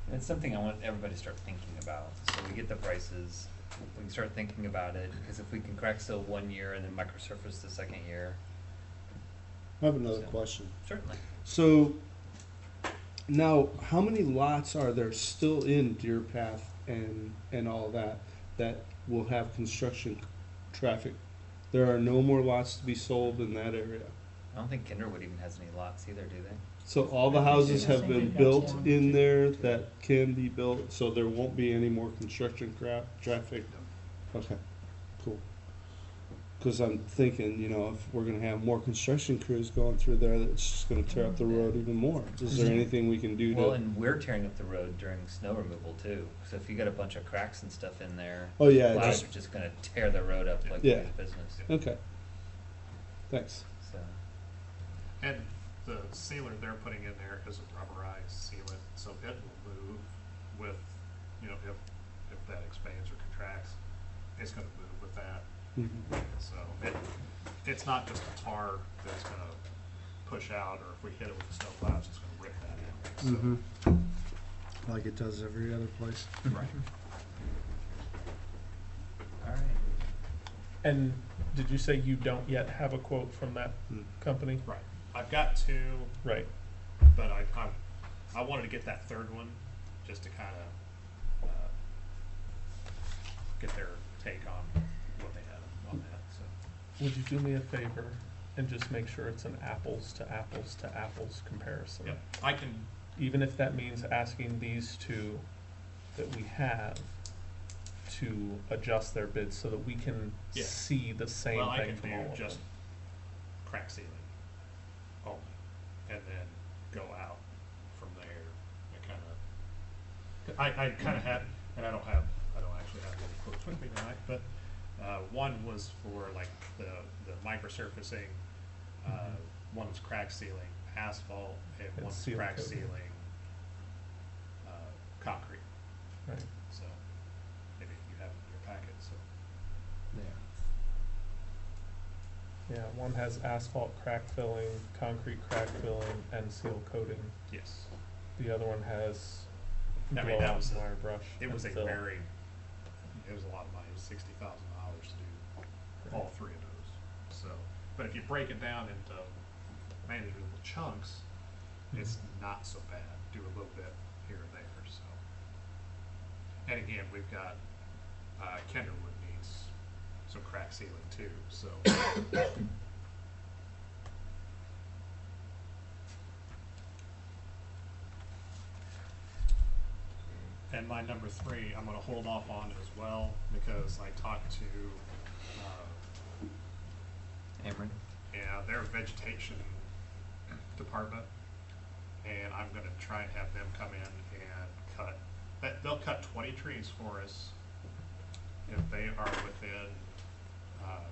And it's something I want everybody to start thinking about, so we get the prices, we can start thinking about it, because if we can crack seal one year and then microsurface the second year. I have another So, question. Certainly. So, now, how many lots are there still in Deer Path and, and all that, that will have construction traffic? There are no more lots to be sold in that area. I don't think Kinderwood even has any lots either, do they? So all the houses have been built in there that can be built, so there won't be any more construction cra- traffic? Okay, cool. Cause I'm thinking, you know, if we're gonna have more construction crews going through there, that's just gonna tear up the road even more. Is there anything we can do to? Well, and we're tearing up the road during snow removal too, so if you got a bunch of cracks and stuff in there. Oh, yeah, Plows just- are just gonna tear the road up like Yeah. nobody's business, Okay. Thanks. so. And the sealer they're putting in there is a rubberized sealant, so it will move with, you know, if, if that expands or contracts, it's gonna move with that. Mhm. So it, it's not just a tar that's gonna push out, or if we hit it with a snow plow, it's just gonna rip that out, so. Mm-hmm. Like it does every other place. Right. All right. And did you say you don't yet have a quote from that Hmm. company? Right, I've got two, Right. but I, I, I wanted to get that third one, just to kinda, uh, get their take on what they have on that, so. Would you do me a favor and just make sure it's an apples to apples to apples comparison? Yep, I can, Even if that means asking these two that we have to adjust their bids so that we can Yeah. see the same well, I thing can from do all of just them. crack sealing only, and then go out from there, and kinda, I, I kinda had, and I don't have, I don't actually have any quotes with me tonight, but, uh, one was for like the, the microsurfacing, uh, Mhm. one was crack sealing asphalt, and And one was seal crack coating. sealing, uh, concrete, Right. so, maybe you have it in your packet, so. There. Yeah, one has asphalt crack filling, concrete crack filling, and seal coating. Yes. The other one has I mean, that blowout was, and a- wire brush. it was a and fill. very, it was a lot of money, it was sixty thousand dollars to do all three of those, so. But if you break it down into manageable chunks, it's not so bad, do a little bit here and there, so. And again, we've got, uh, Kenderwood needs some crack sealing too, so. And my number three, I'm gonna hold off on as well, because I talked to, uh, Ameren. yeah, their vegetation department, and I'm gonna try and have them come in and cut, that, they'll cut twenty trees for us if they are within, uh,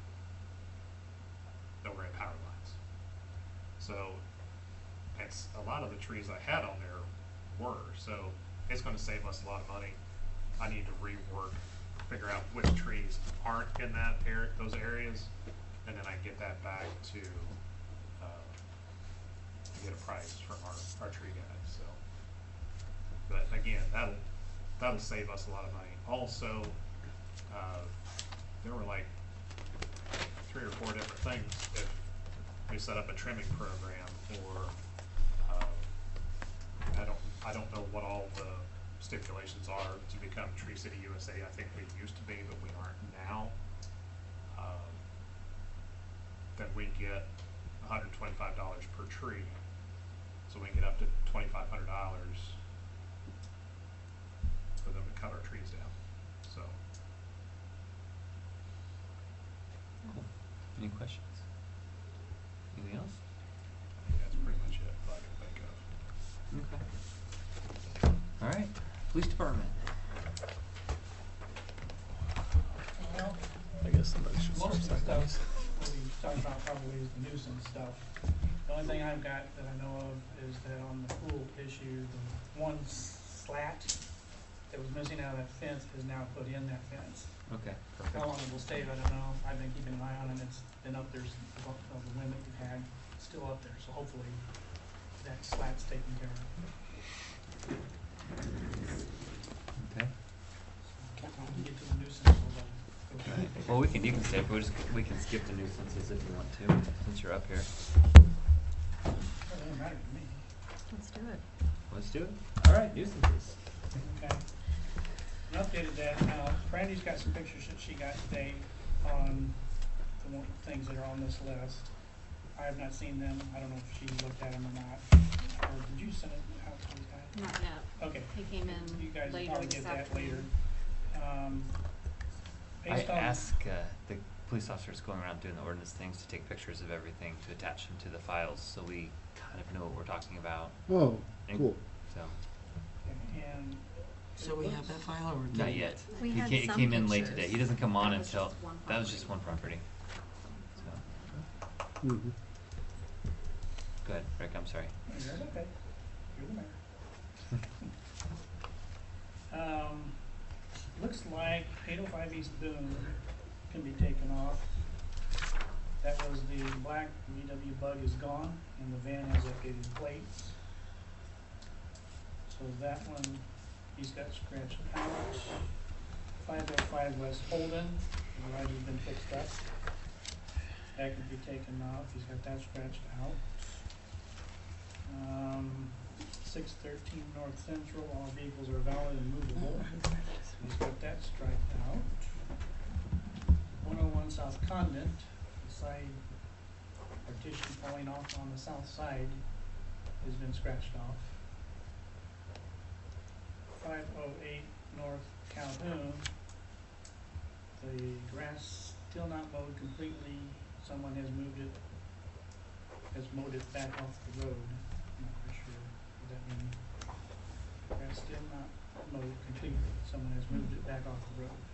the right power lines. So, it's, a lot of the trees I had on there were, so it's gonna save us a lot of money. I need to rework, figure out which trees aren't in that area, those areas, and then I get that back to, uh, get a price from our, our tree guys, so. But again, that'll, that'll save us a lot of money. Also, uh, there were like three or four different things if we set up a trimming program, or, uh, I don't, I don't know what all the stipulations are to become Tree City U S A. I think we used to be, but we aren't now. Um, then we get hundred twenty-five dollars per tree, so we can get up to twenty-five hundred dollars for them to cut our trees down, so. Any questions? Anything else? I think that's pretty much it that I can think of. Okay. All right, police department. Well, I guess somebody should start most of the saying stuff this. that we talked about probably is the nuisance stuff. The only thing I've got that I know of is that on the pool issue, the one slat that was missing out of that fence is now put in that fence. Okay, How perfect. long it will stay, I don't know. I've been keeping an eye on it. It's been up there since the, of the wind that we've had, it's still up there, so hopefully that slat's taken care of. Okay. When we get to the nuisance, we'll, uh, go Right. Well, we can, you can stay, but we just, we can skip the nuisances if you want to, since you're up here. It doesn't matter to me. Let's do it. Let's do it. All right, nuisances. Okay. And updated that, now Brandy's got some pictures that she got today on the one, things that are on this list. I have not seen them, I don't know if she looked at them or not, or did you send it out to these guys? Not yet. Okay. He came in You guys will later probably this get that afternoon. later. Um, I based on- ask uh, the police officers going around doing the ordinance things to take pictures of everything to attach them to the files, so we kind of know what we're talking about. Oh, And cool. So, And. So we have that file or? not yet. We He had ca- he some came in late pictures. today. He doesn't come on That was until, just one that was property. just one property. So, Mhm. go ahead, Rick, I'm sorry. That's okay. You're the mayor. Um, looks like eight oh five East Boone can be taken off. That was the black V W Bug is gone, and the van has updated plates. So that one, he's got scratched out. Five oh five West Holden, the ride has been fixed up. That can be taken off, he's got that scratched out. Um, six thirteen North Central, all vehicles are valid and movable. He's got that striped out. one oh one South Condon, the side partition falling off on the south side has been scratched off. five oh eight North Calhoun, the grass still not mowed completely, someone has moved it, has mowed it back off the road. I'm not quite sure what that means. Grass still not mowed completely, someone has moved it back off the road.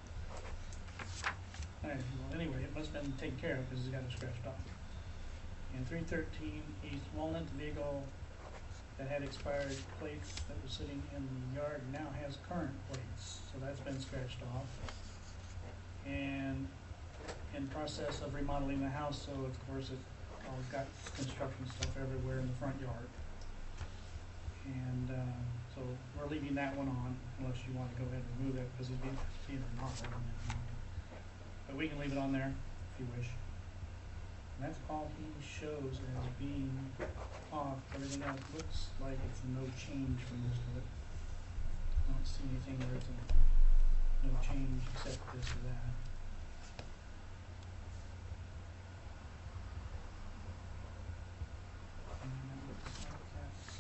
Alright, well, anyway, it must have been taken care of because it's got it scratched off. And three thirteen East Walnut, the vehicle that had expired plates that was sitting in the yard now has current plates, so that's been scratched off. And in process of remodeling the house, so of course it all got construction stuff everywhere in the front yard. And, uh, so we're leaving that one on unless you wanna go ahead and remove that because it's being, being remodeled. But we can leave it on there if you wish. And that's all he shows as being off. Everything else looks like it's a no change for most of it. I don't see anything where it's a no change except this or that. And it looks like that's,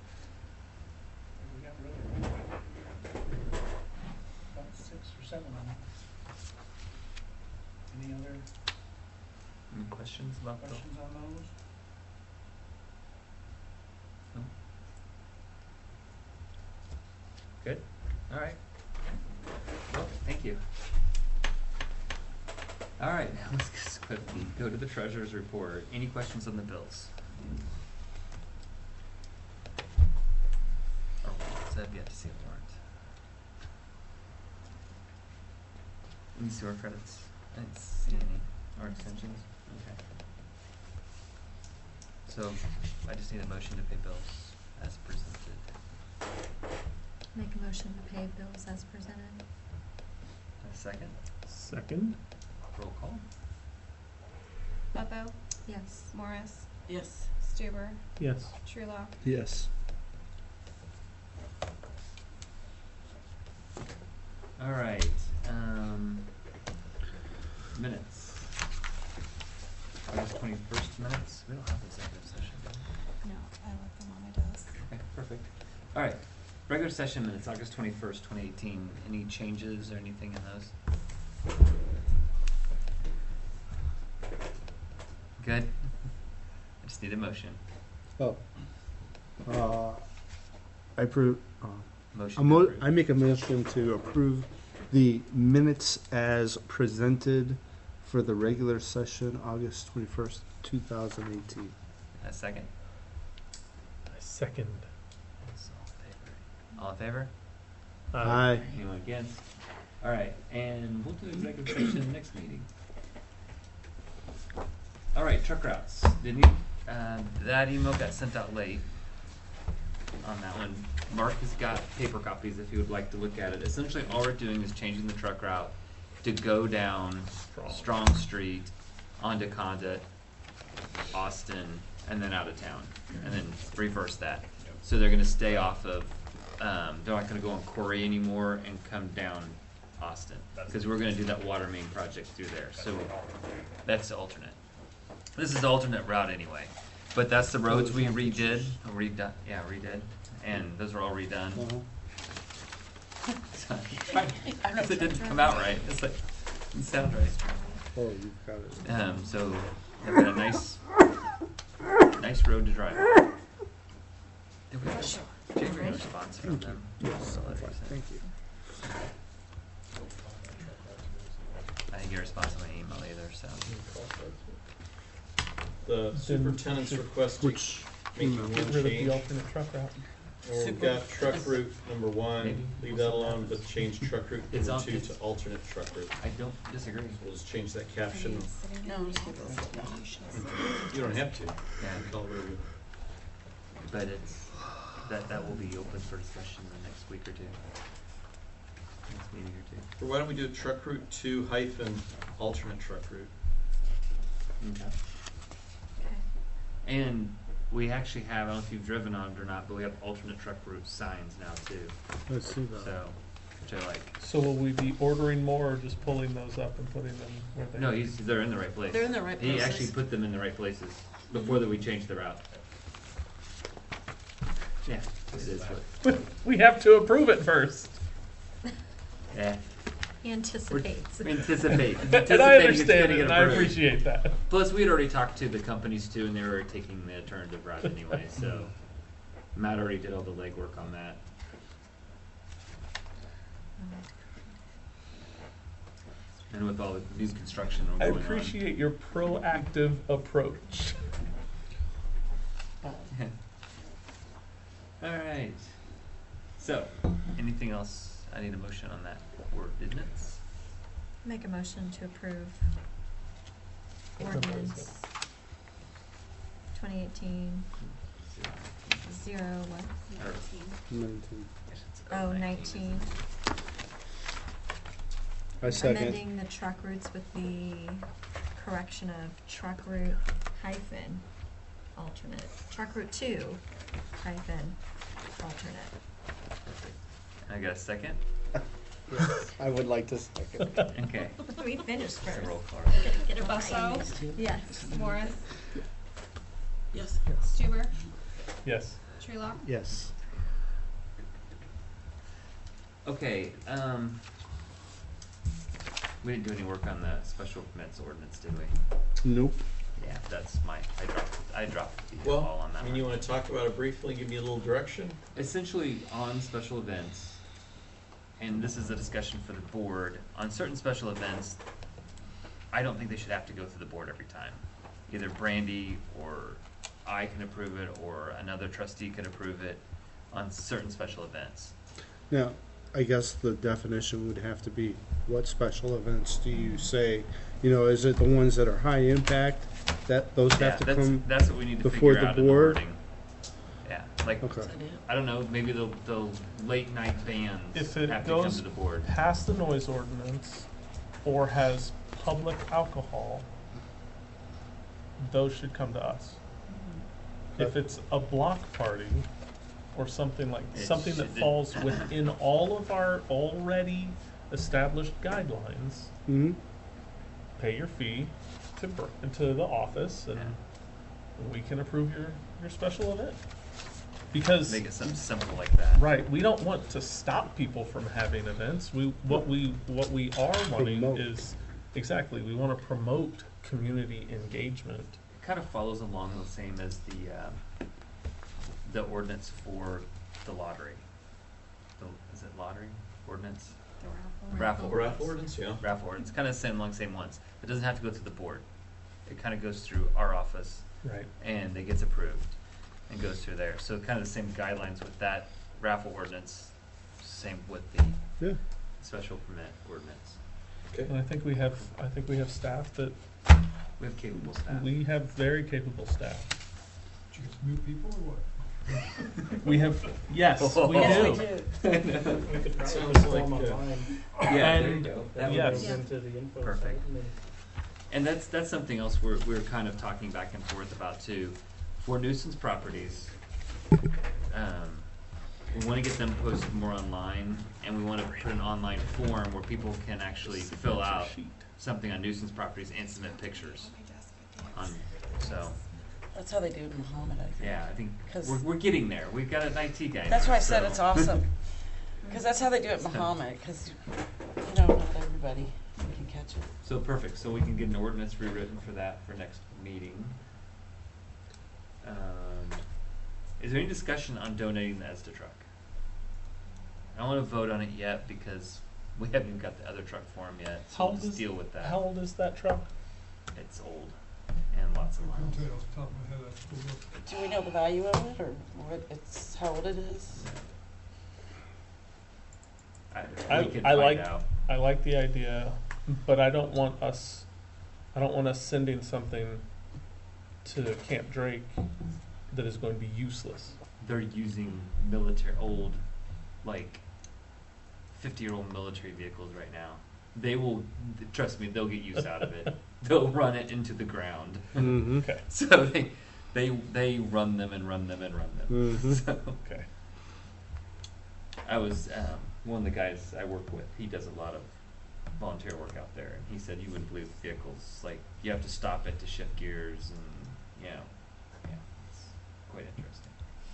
we got rid of about six or seven of them. Any other Any questions about the? questions on those? No? Good? All right. Well, thank you. All right, now let's just quickly go to the treasurer's report. Any questions on the bills? Oh, so I've yet to see a warrant. Any sewer credits? I didn't see any. Or extensions? Okay. So, I just need a motion to pay bills as presented. Make a motion to pay bills as presented. A second? Second? Roll call? Beppo, Yes. Morris, Yes. Stuber, Yes. Trulock. Yes. All right, um, minutes. August twenty-first minutes, we don't have executive session, do we? No, I left them on my desk. Okay, perfect. All right, regular session minutes, August twenty-first, twenty eighteen. Any changes or anything in those? Good? I just need a motion. Oh. Uh, I approve, uh, Motion a to mo- approve. I make a motion to approve the minutes as presented for the regular session, August twenty-first, two thousand eighteen. A second? I second. All in favor? Aye. Anyone against? All right, and we'll do executive session next meeting. All right, truck routes. Did you, uh, that email got sent out late on that one. Mark has got paper copies if you would like to look at it. Essentially, all we're doing is changing the truck route to go down Strong. Strong Street, onto Condit, Austin, and then out of town, and then reverse that. So they're gonna stay off of, um, they're not gonna go on Corey anymore and come down Austin, because we're gonna do that water main project through there, so that's the alternate. This is the alternate route anyway, but that's the roads we redid, redone, yeah, redid, and those are all redone. Sorry. If it didn't come out right, it's like, it didn't sound right. Oh, you've got it. Um, so, they've got a nice, nice road to drive. Did we get a response from them? Yes, I'll let you say. thank you. I didn't get a response on my email either, so. The superintendent's requesting Which, making email? one Get rid of the change. alternate truck route. Or we've got truck route number one, Maybe. leave that alone, but change truck route It's number on- two it's- to alternate truck route. I don't disagree. We'll just change that caption. No, just give it. You don't have to. Yeah, Call it whatever you- but it's, that, that will be open for discussion in the next week or two. Next meeting or two. Or why don't we do truck route two hyphen alternate truck route? Okay. And we actually have, I don't know if you've driven on it or not, but we have alternate truck route signs now too, Let's see that. so, which I like. So will we be ordering more or just pulling those up and putting them where they No, are? he's, they're in the right place. They're in the right He places. actually put them in the right places before that we changed the route. Yeah, it is what, We have to approve it first. yeah. He anticipates. We anticipate. And I anticipating it's understand gonna it, get and I approved. appreciate that. Plus, we had already talked to the companies too, and they were taking the alternative route anyway, so Matt already did all the legwork on that. And with all the new construction I going on. appreciate your proactive approach. All right. So, anything else? I need a motion on that ordinance. Make a motion to approve ordinance twenty eighteen zero what? Or- Nineteen. Oh, nineteen. I second. Amending the truck routes with the correction of truck route hyphen alternate. Truck route two hyphen alternate. I got a second? I would like to second. Okay. Let me finish first. Roll call. Get, get it Busso? right. Yes. Morris, Yes. Stuber, Yes. Treelock. Yes. Okay, um, we didn't do any work on the special permits ordinance, did we? Nope. Yeah, that's my, I dropped, I dropped the Well, ball on that I mean, one. you wanna talk about it briefly, give me a little direction? Essentially, on special events, and this is a discussion for the board, on certain special events, I don't think they should have to go through the board every time. Either Brandy or I can approve it, or another trustee can approve it on certain special events. Now, I guess the definition would have to be, what special events do you say? You know, is it the ones that are high impact, that those Yeah, have to that's, come that's what we need to before figure the out in the board? wording. Yeah, like, Okay. I don't know, maybe the, the late night bands If it have to come goes to the board. past the noise ordinance or has public alcohol, those should come to us. If it's a block party or something like, It something that should- falls within all of our already established guidelines, Mm-hmm. pay your fee to, br- to the office and Yeah. we can approve your, your special event. Because, Make it something simple like that. right, we don't want to stop people from having events. We, what we, what we are wanting Promote. is, exactly, we wanna promote community engagement. It kind of follows along the same as the, um, the ordinance for the lottery. The, is it lottery ordinance? Raffle. Raffle ordinance, yeah. Raffle ordinance, kind of same, along the same ones. It doesn't have to go through the board. It kind of goes through our office. Right. And it gets approved and goes through there. So kind of the same guidelines with that raffle ordinance, same with the Yeah. special permit ordinance. Okay. And I think we have, I think we have staff that, We have capable staff. we have very capable staff. Did you just mute people or what? We have, yes, we Yes, do. we do. We could probably Sounds just like, form uh, online. Yeah, there you And- go. That would yes. be- Goes into the info Perfect. site and then- And that's, that's something else we're, we're kind of talking back and forth about too. For nuisance properties, um, we wanna get them posted more online, and we wanna put an online form where people can actually fill out something on nuisance properties and submit pictures on, so, That's how they do it in Muhammad, I think. yeah, I think 'Cause- we're, we're getting there. We've got an I T guy. That's now, why I said so- it's awesome. Because that's how they do it in So- Muhammad, because, you know, not everybody can catch it. So perfect, so we can get an ordinance rewritten for that for next meeting. Um, is there any discussion on donating the ESTA truck? I don't wanna vote on it yet because we haven't even got the other truck for him yet, so How we'll old just is- deal with that. How old is that truck? It's old and lots of miles. Do we know the value of it, or what it's, how old it is? I, I, we could I find like out. I like the idea, but I don't want us I don't want us sending something to Camp Drake that is going to be useless. They're using military, old, like, fifty-year-old military vehicles right now. They will, trust me, they'll get use out of it. They'll run it into the ground. Mm-hmm. Okay. So they, they, they run them and run them and run them. Mhm. So Okay. I was, um, one of the guys I work with, he does a lot of volunteer work out there, and he said you wouldn't believe the vehicles, like, you have to stop it to shift gears, and, you know, yeah, it's quite interesting.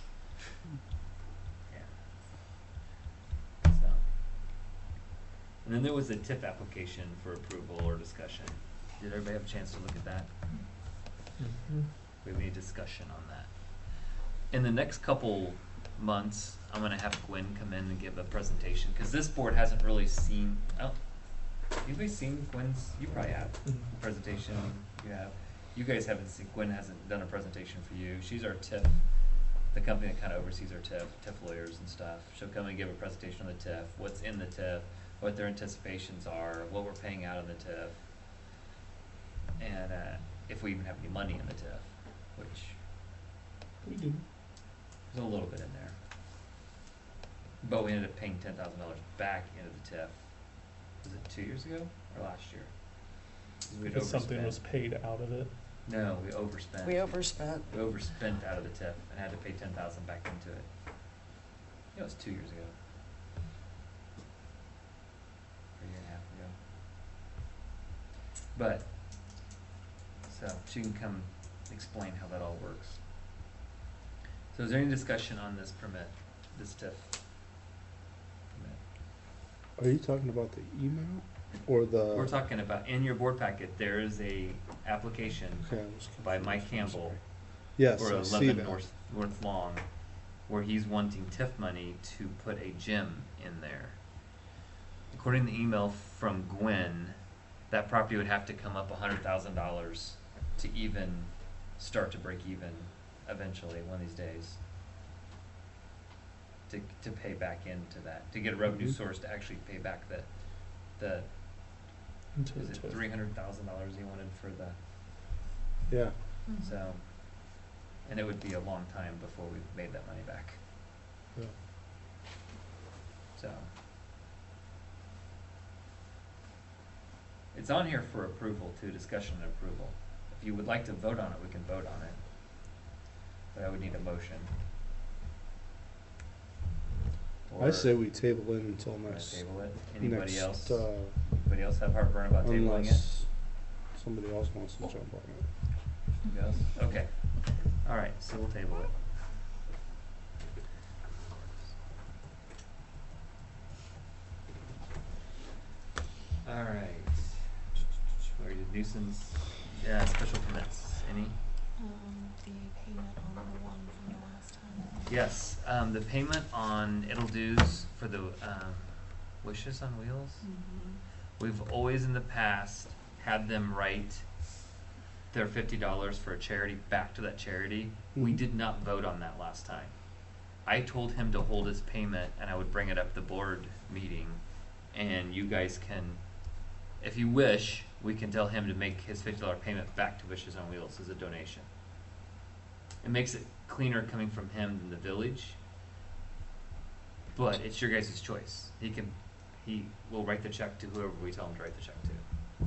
Yeah. So, and then there was a TIF application for approval or discussion. Did everybody have a chance to look at that? Mm-hmm. We have any discussion on that? In the next couple months, I'm gonna have Gwen come in and give a presentation, cause this board hasn't really seen, oh, you guys seen Gwen's, you probably have, Mhm. presentation, you have. You guys haven't seen, Gwen hasn't done a presentation for you, she's our TIF, the company that kinda oversees our TIF, TIF lawyers and stuff. She'll come and give a presentation on the TIF, what's in the TIF, what their anticipations are, what we're paying out on the TIF. And, uh, if we even have any money in the TIF, which We do. there's a little bit in there. But we ended up paying ten thousand dollars back into the TIF. Was it two years ago or last year? 'Cause we'd Because something overspent. was paid out of it. No, we overspent. We overspent. We overspent out of the TIF and had to pay ten thousand back into it. It was two years ago. Or a year and a half ago. But, so she can come explain how that all works. So is there any discussion on this permit, this TIF? permit? Are you talking about the email or the? We're talking about, in your board packet, there is a application Okay, I was by confused. Mike I'm Campbell sorry. Yes, for I see eleven that. North, North Long, where he's wanting TIF money to put a gym in there. According to the email from Gwen, that property would have to come up a hundred thousand dollars to even start to break even eventually, one of these days. To, to pay back into that, to get a revenue Mhm. source to actually pay back the, the, Into is the it TIF. three hundred thousand dollars he wanted for the, Yeah. so, and it would be a long time before we made that money back, Yeah. so. It's on here for approval too, discussion and approval. If you would like to vote on it, we can vote on it. But I would need a motion. I Or- say we table it until Wanna next. table it? Anybody next, else? uh, Anybody else have heartburn about tabling it? Unless somebody else wants to jump on it. Yes? Okay. All right, so we'll table it. All right. Where did nuisance, yeah, special permits, any? Um, the payment on the one from the last time. Yes, um, the payment on It'll Do's for the, um, Wishes on Wheels. We've always in the past had them write their fifty dollars for a charity back to that charity. We Mhm. did not vote on that last time. I told him to hold his payment and I would bring it up the board meeting, and you guys can, if you wish, we can tell him to make his fifty dollar payment back to Wishes on Wheels as a donation. It makes it cleaner coming from him than the village. But it's your guys' choice. He can, he will write the check to whoever we tell him to write the check to.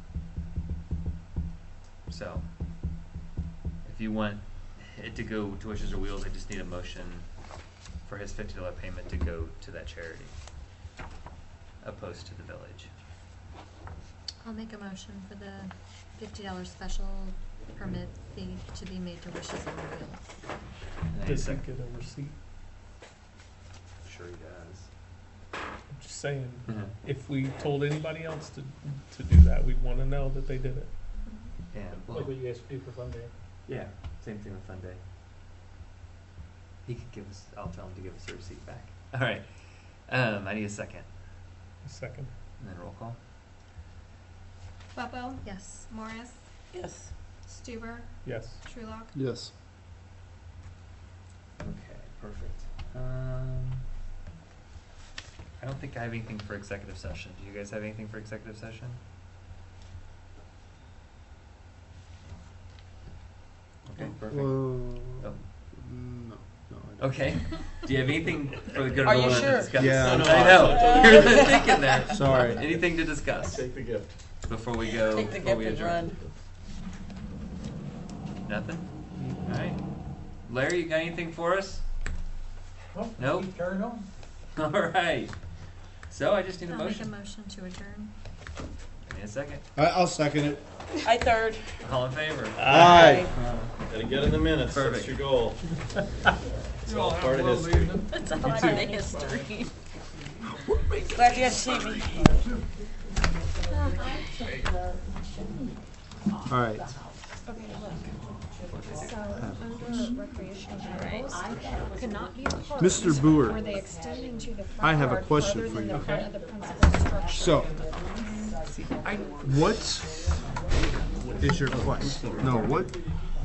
So, if you want it to go to Wishes or Wheels, I just need a motion for his fifty dollar payment to go to that charity, opposed to the village. I'll make a motion for the fifty dollar special permit fee to be made to Wishes on Wheels. And I need a Does he sec- get a receipt? Sure he does. I'm just saying, Mhm. if we told anybody else to, to do that, we'd wanna know that they did it. Yeah. Well, Like what you guys do for Fun Day. yeah. Same thing with Fun Day. He could give us. I'll tell him to give us a receipt back. All right. Um, I need a second, A second. and then roll call. Beppo? Yes. Morris? Yes. Stuber? Yes. Trulock? Yes. Okay. Perfect. Um, I don't think I have anything for executive session. Do you guys have anything for executive session? Okay. Perfect. Whoa. Oh. No, no. I don't. Okay. Do you have anything for the good of Are the you order sure? to discuss? Yeah. No, no, I know. I- You're thinking there. Sorry. Anything to discuss Take the gift. before we go? Take the before gift we and adjourn? run. Nothing. All right. Larry, you got anything for us? Nope. Turn on. All right. So I just need a I'll make a motion. motion to adjourn. Give me a second. I, I'll second it. I third. All in favor? Aye. Gotta get in the minutes, that's Perfect. your goal. It's all part of history. That's all part of the history. Glad you had to see me. All right. Okay, look. So, under recreational vehicles, could not be parked. Mister Boer, Were they extending to the front I have a yard question further for than you. the front of the principal structure? So, what is your question? No, what